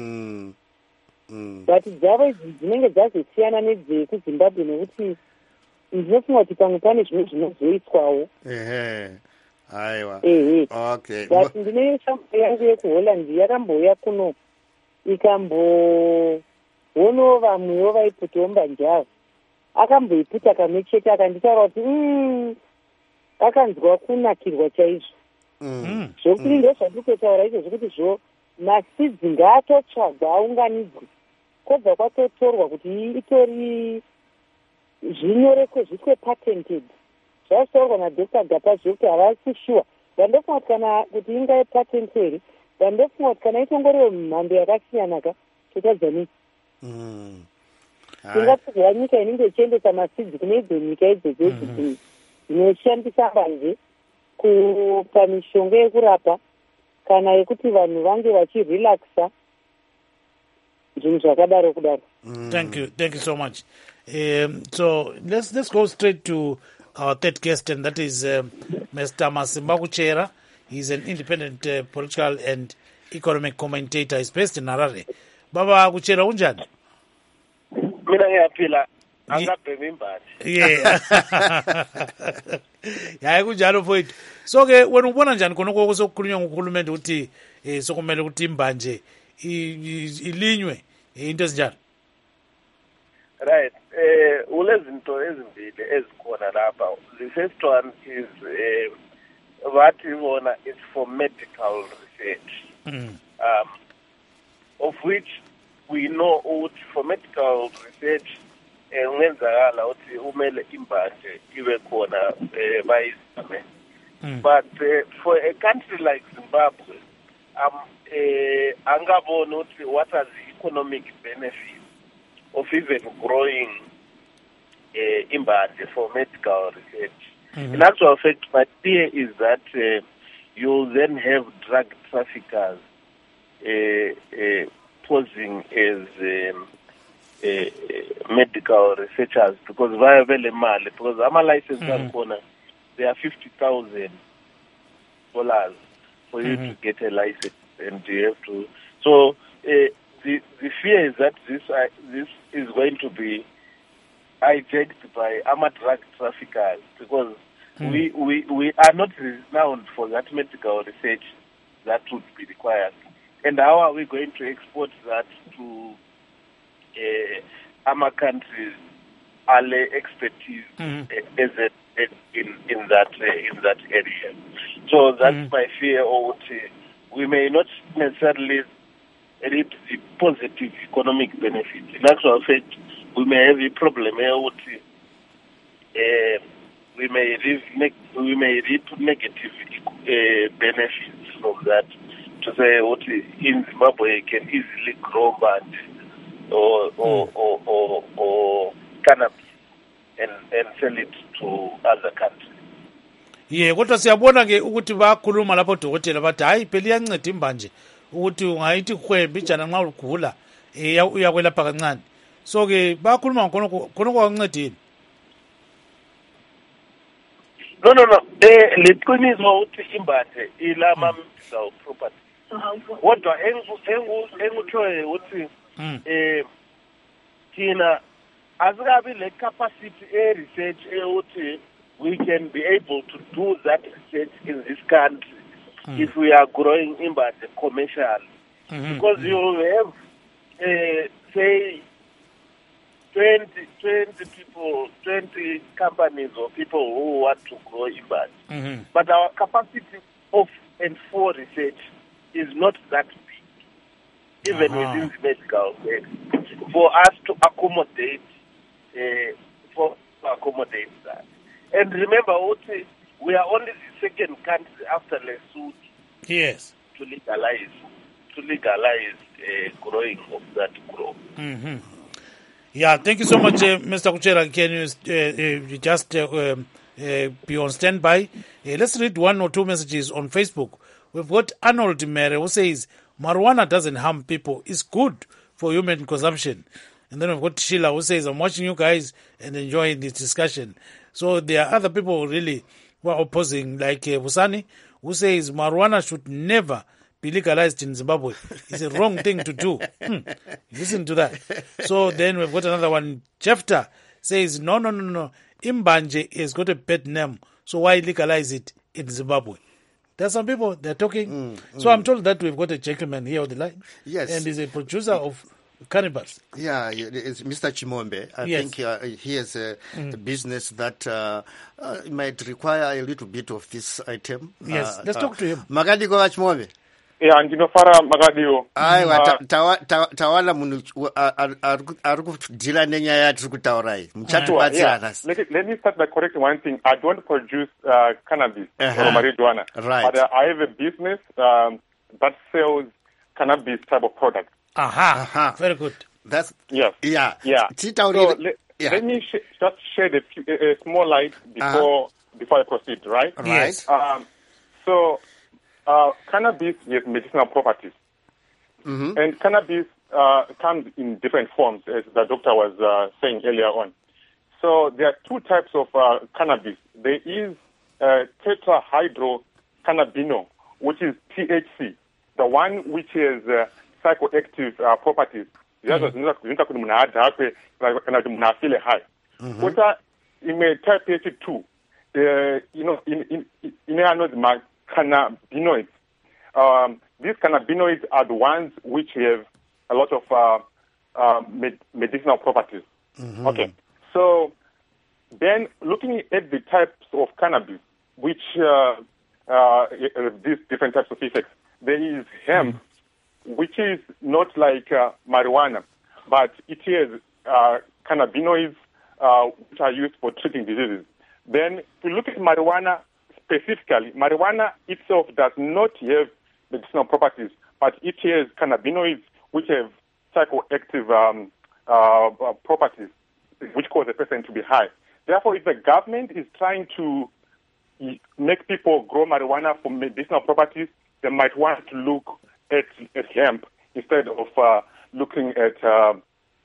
but dzavo idzi dzinenge dzazosiyana nedzekuzimbabwe nekuti ndinofunga kuti pamwe pane zvimwe zvinozoiswawo. Aiwa. Okay. But ndine shampo yangu yekuholland yakambouya kuno ikamboonawo vamwewo vaiputawo mbanje avo. Akamboiputa kamwe chete akanditaura kuti akanzwa kunakirwa chaizvo. Zvokuti ndo zvandiri kutaura izvo zvokuti zvo masidzi ngaatotsvagwa aunganidzwe kwobva kwatotorwa kuti itori zvinyorekwe zviswe patented. Zvazvitaurwa nadr Gapa zvokuti havasi shuwa. Vandofunga kuti kana kuti ingai patent here, vandofunga kuti kana itongoriwo mhando yakasiyanaka totadzanisa. Tingatsigwa nyika inenge ichiendesa masidzi kune idzo nyika idzodzo idzi dzinoshandisa mbanje kupa mishonga yekurapa kana yekuti vanhu vange vachirelaxa zvinhu zvakadaro kudaro. Thank you, thank you so much. Um, so let's let's go straight to our third guest, and that is um, Mister Masimba Kuchera. He's an independent uh, political and economic commentator. He's based in Harare. Baba Kuchera, unjani? Mina ngiyaphila angabhemi imbali. Yeah. Yayi kunjalo mfowethu. So ke wena ubona njani khonoko kusokukhulunywa nguhulumende ukuthi eh sokumele ukuthi imbanje ilinywe into ezinjalo? Right. Eh ulezinto ezimbili ezikhona lapha. The first one is eh what we want is for medical research. Mm. Um of which we know ukuthi for medical research ungenzakala ukuthi umele imbanje ibe khona bayizame. But uh, for a country like Zimbabwe, um, uh, angabona ukuthi what are the economic benefits of even growing uh, imbanje for medical research. Mm-hmm. In actual fact, my fear is that uh, you'll then have drug traffickers uh, uh, posing as um, uh, medical researchers because via vele mali, because I'm a license mm-hmm. there are fifty thousand dollars for you mm-hmm. to get a license, and you have to. So uh, the the fear is that this uh, this is going to be hijacked by armed drug traffickers because mm-hmm. we, we we are not renowned for that medical research that would be required. And how are we going to export that to uh, armed countries? Ale expertise mm-hmm. uh, as a in in that uh, in that area. So that's mm. my fear. Or we may not necessarily reap the positive economic benefits. In actual fact, we may have a problem here. Uh, we may reap we may reap negative uh, benefits from that. To say what in Zimbabwe can easily grow band or or, mm. or or or cannabis and and sell it to other countries. Yeah, kodwa siyabona ke ukuthi bakhuluma lapho dokotela bathi hayi phela iyanceda imbanje ukuthi ungayithi khwembe ijana nxa ugula eh uyakwelapha kancane. So ke bakhuluma khonoko khonoko kwancedini. No no no eh liqiniso ukuthi imbanje ilama medical property. Kodwa engu engu enguthoye ukuthi eh thina asikabi le capacity e research ukuthi we can be able to do that research in this country mm. if we are growing imbanje commercially. Mm-hmm. Because mm-hmm. you have uh, say twenty, twenty people, twenty companies or people who want to grow imbanje. Mm-hmm. But our capacity of and for research is not that big. even Uh-huh. within the medical sector, for us to accommodate, uh, for to accommodate that. And remember, also, we are only the second country after Lesotho Yes. to legalize to legalize uh, growing of that crop. Mm-hmm. Yeah, thank you so much, uh, Mister Kuchera. Can you uh, uh, just uh, um, uh, be on standby? Uh, let's read one or two messages on Facebook. We've got Arnold Mere who says, marijuana doesn't harm people. It's good for human consumption. And then we've got Sheila who says, I'm watching you guys and enjoying this discussion. So there are other people really who are opposing, like uh, Busani, who says marijuana should never be legalized in Zimbabwe. It's a wrong thing to do. Hmm. Listen to that. So then we've got another one. Jefta says, no, no, no, no. Imbanje has got a bad name, so why legalize it in Zimbabwe? There are some people, they're talking. Mm, so mm. I'm told that we've got a gentleman here on the line. Yes. And he's a producer of cannabis. Yeah, it's Mister Chimombe. I Yes. think uh, he has a, a business that uh, uh, might require a little bit of this item. Yes, Uh, let's uh, talk to him. Makadiko wa Chimombe. Yeah, ndinofara makadiwo. Aiwa, Ah, ta- tawa- tawa- tawala munhu ari kudhila nenyaya yatiri kutaura iyi. sure, Muchatibatsira yeah. nhasi. Let, it- let me start by correcting one thing. I don't produce uh, cannabis Uh-huh. or marijuana. Right. But uh, I have a business um, that sells cannabis type of products. Aha. Aha. Very good. That's, Yes. yeah. Yeah. Titaurire- So let, yeah. let me sh- just shed a, few, a, a small light before before I proceed, right? Right. Yes. Um, so, uh, cannabis has medicinal properties. Mhm. And cannabis uh, comes in different forms, as the doctor was uh, saying earlier on. So there are two types of uh, cannabis. There is uh, tetrahydrocannabinol, which is T H C, the one which has uh, psychoactive uh, properties. Zviyazo zvinoita zvinoita kuti munhu adhakwe kana kuti munhu afile high. Kota imwe type yechitu, uh, you know, in in in anodzi macannabinoids. Um, these cannabinoids are the ones which have a lot of uh, uh, med- medicinal properties. Okay, so then looking at the types of cannabis, which uh, uh, these different types of effects, there is hemp, which is not like uh, marijuana, but it has uh, cannabinoids uh, which are used for treating diseases. Then to look at marijuana specifically, marijuana itself does not have medicinal properties, but it has cannabinoids which have psychoactive um, uh, uh, properties, which cause a person to be high. Therefore, if the government is trying to make people grow marijuana for medicinal properties, they might want to look at, at hemp instead of uh, looking at uh,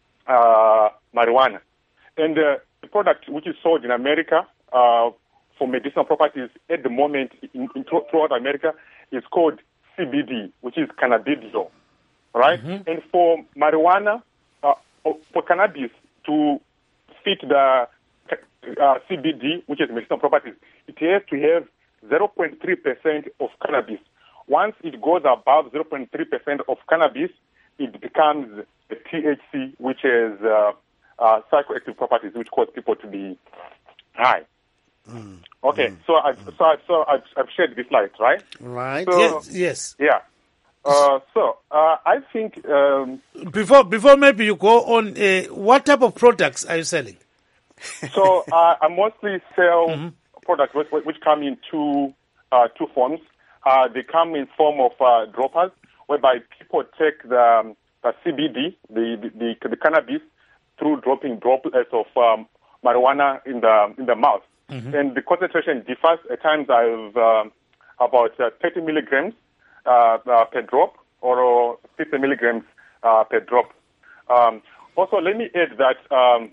uh, marijuana. And uh, the product which is sold in America uh, for medicinal properties at the moment in, in, throughout America is called C B D, which is cannabidiol, right? Mm-hmm. And for marijuana, uh, for cannabis to fit the uh, C B D, which is medicinal properties, it has to have zero point three percent of cannabis. Once it goes above zero point three percent of cannabis, it becomes the T H C, which has uh, uh, psychoactive properties, which cause people to be high. Mm. Okay, mm. so I've, so I've, so I've, I've shared this light, right? Right. So, Yes. Yes. Yeah. Uh, so uh, I think um, Before before maybe you go on, uh, what type of products are you selling? so. Uh, I mostly sell mm-hmm. products which, which come in two uh, two forms. Uh, they come in form of uh, droppers, whereby people take the, um, the C B D, the, the the cannabis, through dropping droplets of um, marijuana in the in the mouth. Mm-hmm. And the concentration differs. At times, I've um, about uh, thirty milligrams uh, uh, per drop, or fifty milligrams uh, per drop. Um, also, let me add that um,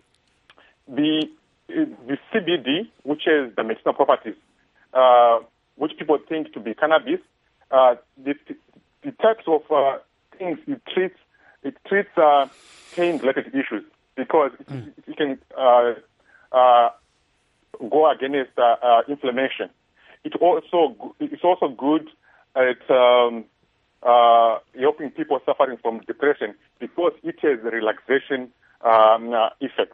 the the C B D, which has the medicinal properties, uh, which people think to be cannabis, uh, the, the types of uh, things it treats, it treats uh, pain-related issues because mm. it, it can uh, uh, go against uh, uh, inflammation. It also it's also good at um, uh, helping people suffering from depression because it has a relaxation um, uh, effect.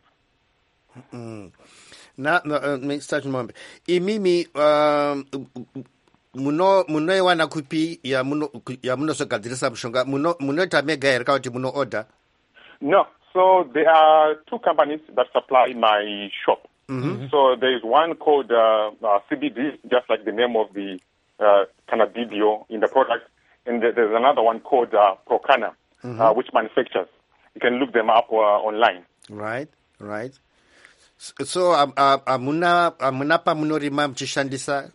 Mm. Na, na uh, Mister Chimombe, imimi um, muno munoiwana kupi ya muno ya munozogadzirisa mushonga muno munoita mega here kana kuti muno order? No. So there are two companies that supply my shop. Mm-hmm. So there is one called uh, uh, C B D, just like the name of the uh, cannabidiol in the product, and there's another one called uh, Procana, mm-hmm. uh, which manufactures. You can look them up uh, online. Right, right. So amuna amuna pa munorima mchishandisa.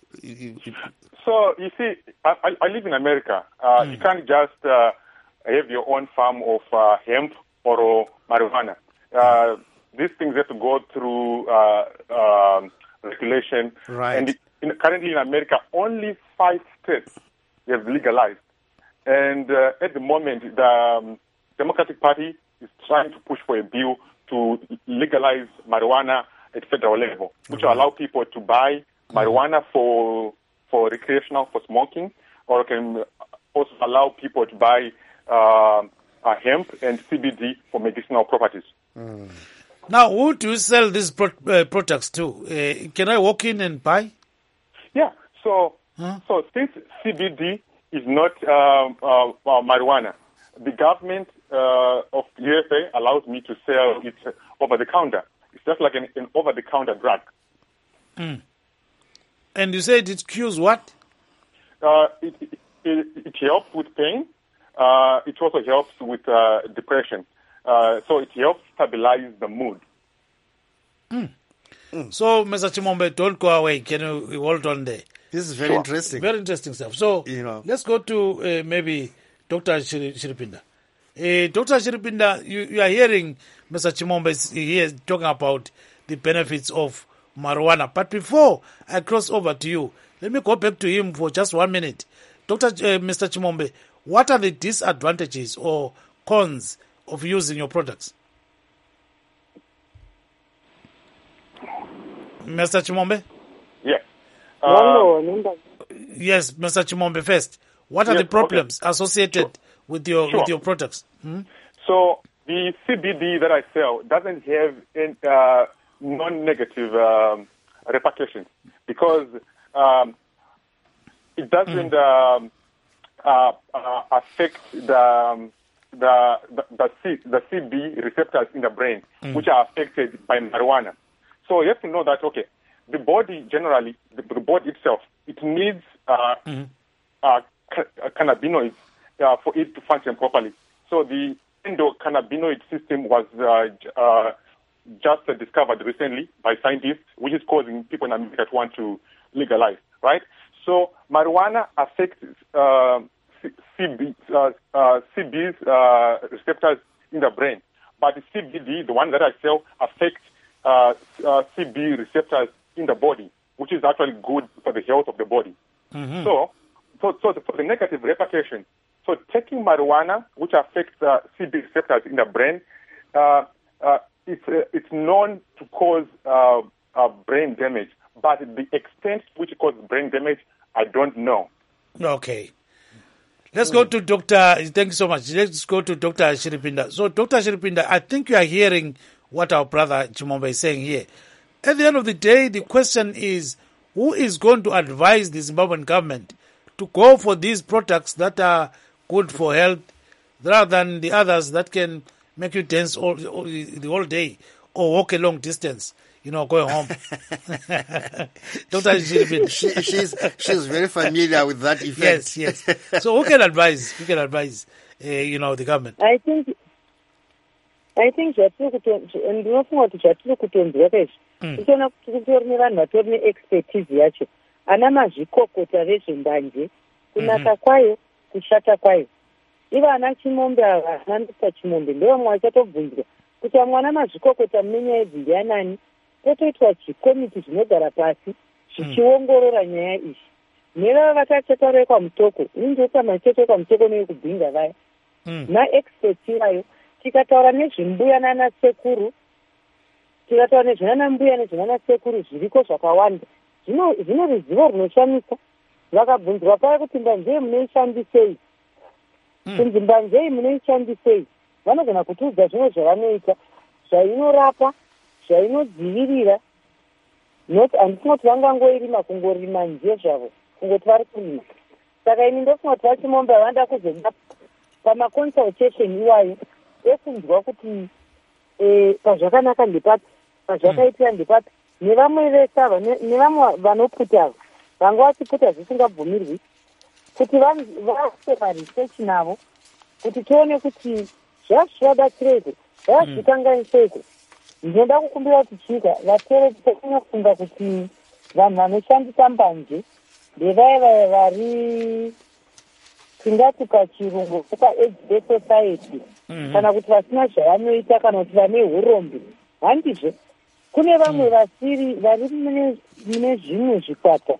So you see, I, I live in America. Uh, mm. You can't just uh, have your own farm of uh, hemp or marijuana. Uh, these things have to go through uh, uh, regulation. Right. And in, currently in America, only five states have legalized. And uh, at the moment, the um, Democratic Party is trying to push for a bill to legalize marijuana at federal level, which mm-hmm. will allow people to buy marijuana for for recreational, for smoking, or can also allow people to buy uh, uh, hemp and C B D for medicinal properties. Mm. Now, who do you sell these pro- uh, products to? Uh, can I walk in and buy? Yeah. So, huh? so since C B D is not um, uh, uh, marijuana, the government uh, of U S A allows me to sell it over the counter. It's just like an, an over the counter drug. Mm. And you said it cures what? Uh, it, it, it, it helps with pain. Uh, it also helps with uh, depression. Uh, so it helps stabilize the mood. Mm. Mm. So, Mister Chimombe, don't go away. Can you hold on there? This is very sure. interesting. Very interesting stuff. So, you know, let's go to uh, maybe Doctor Shiri, Shiripinda. Uh, Doctor Shiripinda, you, you are hearing Mister Chimombe here talking about the benefits of marijuana. But before I cross over to you, let me go back to him for just one minute. Doctor Uh, Mister Chimombe, what are the disadvantages or cons of using your products? Mister Chimombe? Yes. Uh, yes, Mister Chimombe first. What are yes, the problems okay. associated sure. with your sure. with your products? Hmm? So the C B D that I sell doesn't have any, uh, non-negative um, repercussions because um, it doesn't mm. um, uh, uh, affect the um, the the, the, C, the C B receptors in the brain, mm. which are affected by marijuana. So you have to know that okay, the body generally, the, the body itself, it needs uh, mm. uh, ca- cannabinoids uh, for it to function properly. So the endocannabinoid system was uh, uh, just uh, discovered recently by scientists, which is causing people in America to want to legalize, right? So marijuana affects uh, C B, uh, uh, C B's uh, receptors in the brain, but the C B D, the one that I sell, affects uh, uh, C B receptors in the body, which is actually good for the health of the body. Mm-hmm. So, so, so the, for the negative repercussions, so taking marijuana, which affects uh, C B receptors in the brain, uh, uh, it's, uh, it's known to cause uh, uh, brain damage, but the extent to which it causes brain damage, I don't know. Okay. Let's mm. go to Doctor Thank you so much. Let's go to Doctor Shiripinda. So, Doctor Shiripinda, I think you are hearing what our brother Chimombe is saying here. At the end of the day, the question is, who is going to advise the Zimbabwean government to go for these products that are good for health rather than the others that can make you dance all, all the whole day or walk a long distance, you know, going home? Doctor Shiripinda. She, she's, she's very familiar with that effect. Yes, yes. So who can advise? Who can advise, uh, you know, the government? I think I think zvatiri ndinofunga kuti zvatiri kutonzwa kwezvi tichiona kuti kutori nevanhu vatori neexpertise yacho, ana mazvikokota vezvembanje, kunaka kwayo, kushata kwayo. Ivo ana Chimombe ava, ana Mister Chimombe ndovamwe vachatobvunzwa kuti vamwe ana mazvikokota munenyaya idzi ndianani, potoitwa chikomiti zvinogara pasi zvichiongorora nyaya izvi. Nevava vakachataurwa mutoko, inindota machetekwa mutoko neyekubhinga vaya, maexperts ivayo. Tikataura nezvimbuya nana sekuru, tikataura nezvinana mbuya nezvinana sekuru zviriko zvakawanda, zvino ruzivo runoshamisa. Vakabvunzwa paya kuti mbanzei munoishandisei, kunzi mbanzei munoishandisei, vanogona kutiudza zvimwe zvavanoita, zvainorapa, zvainodzivirira. Handisina kuti vangangoirima kungorima nje zvavo kungoti vari kurima. Saka ini ndofunga kuti vaChimombe vanoda kuzoda pamaconsultation iwayo ekunzwa kuti pazvakanaka ndepapi, pazvakaitira ndepapi, nevamwe vese ava nevamwe vanoputa ava vanga vachiputa zvisingabvumirwi kuti vaise maresearch navo kuti tione kuti zvazvivadatsireiko, zvazvikanganiseiko. Ndinoda kukumbira kuti chika vateereri tanyatsofunga kuti vanhu vanoshandisa mbanje ndevaya vari tingati pachirungu kupa-age society kana kuti vasina zvavanoita kana kuti vane urombe. Handizve kune vamwe vasiri vari mune zvimwe zvikwata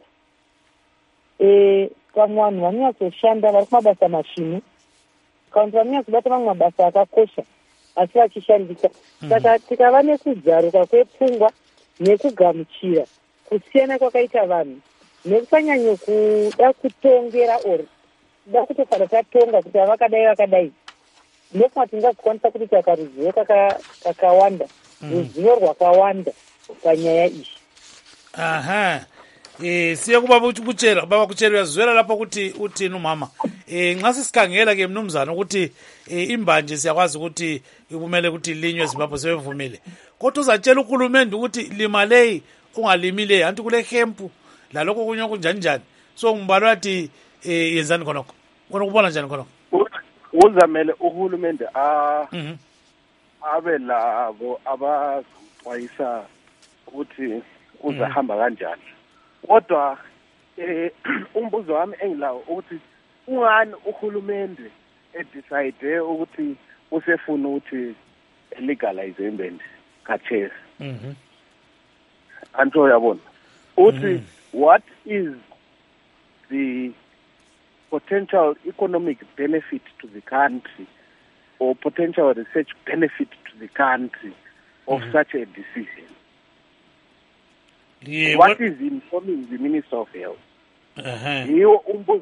pamwe vanhu vanonyatsoshanda vari kumabasa masvinu kana kuti vanonyatsobata mamwe mabasa akakosha asi vachishandisa. Saka tikava nekuzaruka kwepfungwa nekugamuchira kusiyana kwakaita vanhu nekusanyanya kuda kutongera ori da kutofana tatonga kuti havakadai vakadai, ndofunga tingazikwanisa kuti taka ruzivo kakawanda, ruzivo rwakawanda panyaya iyi. Aha. Eh siye kubaba kuchera baba kuchera uyazwela lapho ukuthi uthini umama. Eh nxa sisikhangela ke mnumzana ukuthi imbanje siyakwazi ukuthi kumele ukuthi linywe Zimbabwe sebevumile. Kodwa uzatshela ukhulumende ukuthi limaleyi ungalimile anti kule hempu la lokho kunye kunjani njani. So ngibalo athi eh yenzani khonokho. Wona kubona njani khonokho? Uzamele uhulumende a abe labo abaxwayisa ukuthi uzahamba kanjani. Kodwa eh umbuzo wami engilawo ukuthi ungani uhulumende edecide ukuthi usefuna ukuthi legalize imbende kaChess. Mhm. Anto yabona. Uthi what is the potential economic benefit to the country or potential research benefit to the country of mm-hmm. such a decision? Yeah, what, what is informing the Minister of Health? Uh-huh.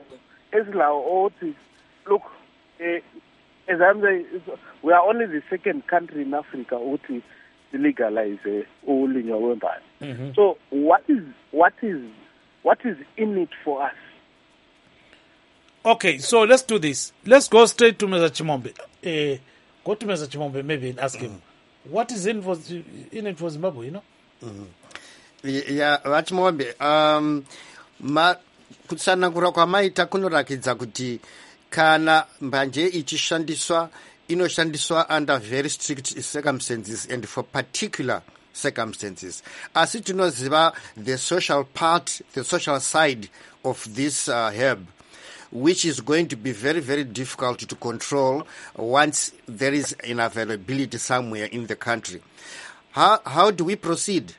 Look, uh, as I'm saying, we are only the second country in Africa to legalize all in your mm-hmm. So what is what is what is in it for us? Okay, so let's do this. Let's go straight to Mister Chimombe. Uh, go to Mister Chimombe maybe and ask him what is in for in it for Zimbabwe, you know? Mm-hmm. Yeah, vaChimombe, um ma kutsanangura kwamaita kunorakidza kuti kana mbanje ichishandiswa inoshandiswa under very strict circumstances and for particular circumstances. Asi tinoziva the social part, the social side of this uh, herb, which is going to be very, very difficult to control once there is an availability somewhere in the country. How how do we proceed?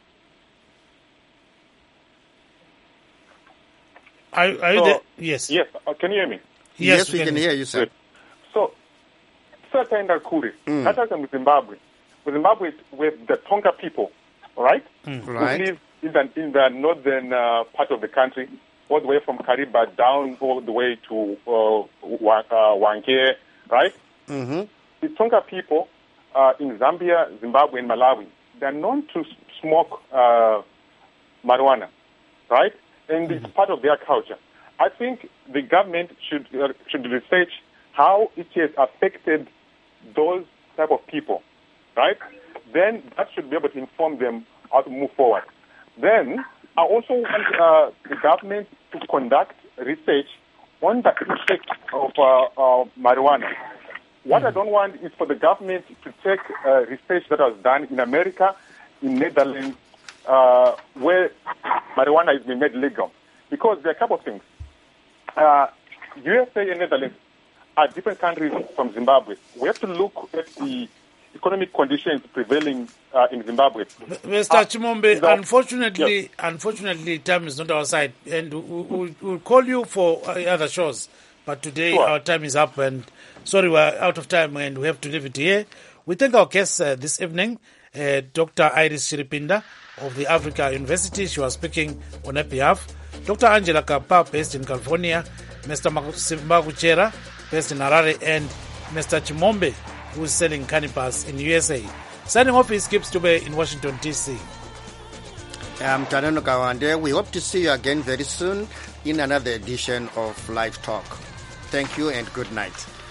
Are, are you so, there? Yes. Yes. Uh, can you hear me? Yes, Yes, we can, can hear you, sir. So, Sataenda Kuri, mm. that is in Zimbabwe. With Zimbabwe, with the Tonga people, right? Mm. Who Right. live in the, in the northern uh, part of the country, all the way from Kariba down all the way to uh, Wange, right? Mm-hmm. The Tonga people uh, in Zambia, Zimbabwe, and Malawi, they're known to smoke uh, marijuana, right? And it's part of their culture. I think the government should uh, should research how it has affected those type of people, right? Then that should be able to inform them how to move forward. Then I also want uh, the government to conduct research on the effect of uh, uh, marijuana. What mm. I don't want is for the government to take uh, research that was done in America, in Netherlands, uh, where marijuana has been made legal. Because there are a couple of things. Uh, U S A and Netherlands are different countries from Zimbabwe. We have to look at the economic conditions prevailing uh, in Zimbabwe. Mister Uh, Chimombe, that, unfortunately, yes. unfortunately, time is not our side, and we'll, we'll, we'll call you for other shows. But today Sure. our time is up, and sorry, we're out of time, and we have to leave it here. We thank our guests uh, this evening, uh, Doctor Iris Chiripinda of the Africa University. She was speaking on her behalf. Doctor Angela Kapa, based in California, Mister Makuchera, based in Harare, and Mister Chimombe, who is selling cannabis in U S A. Signing off is Gibbs Dube in Washington, D C I'm Tanano Kawande. We hope to see you again very soon in another edition of Live Talk. Thank you and good night.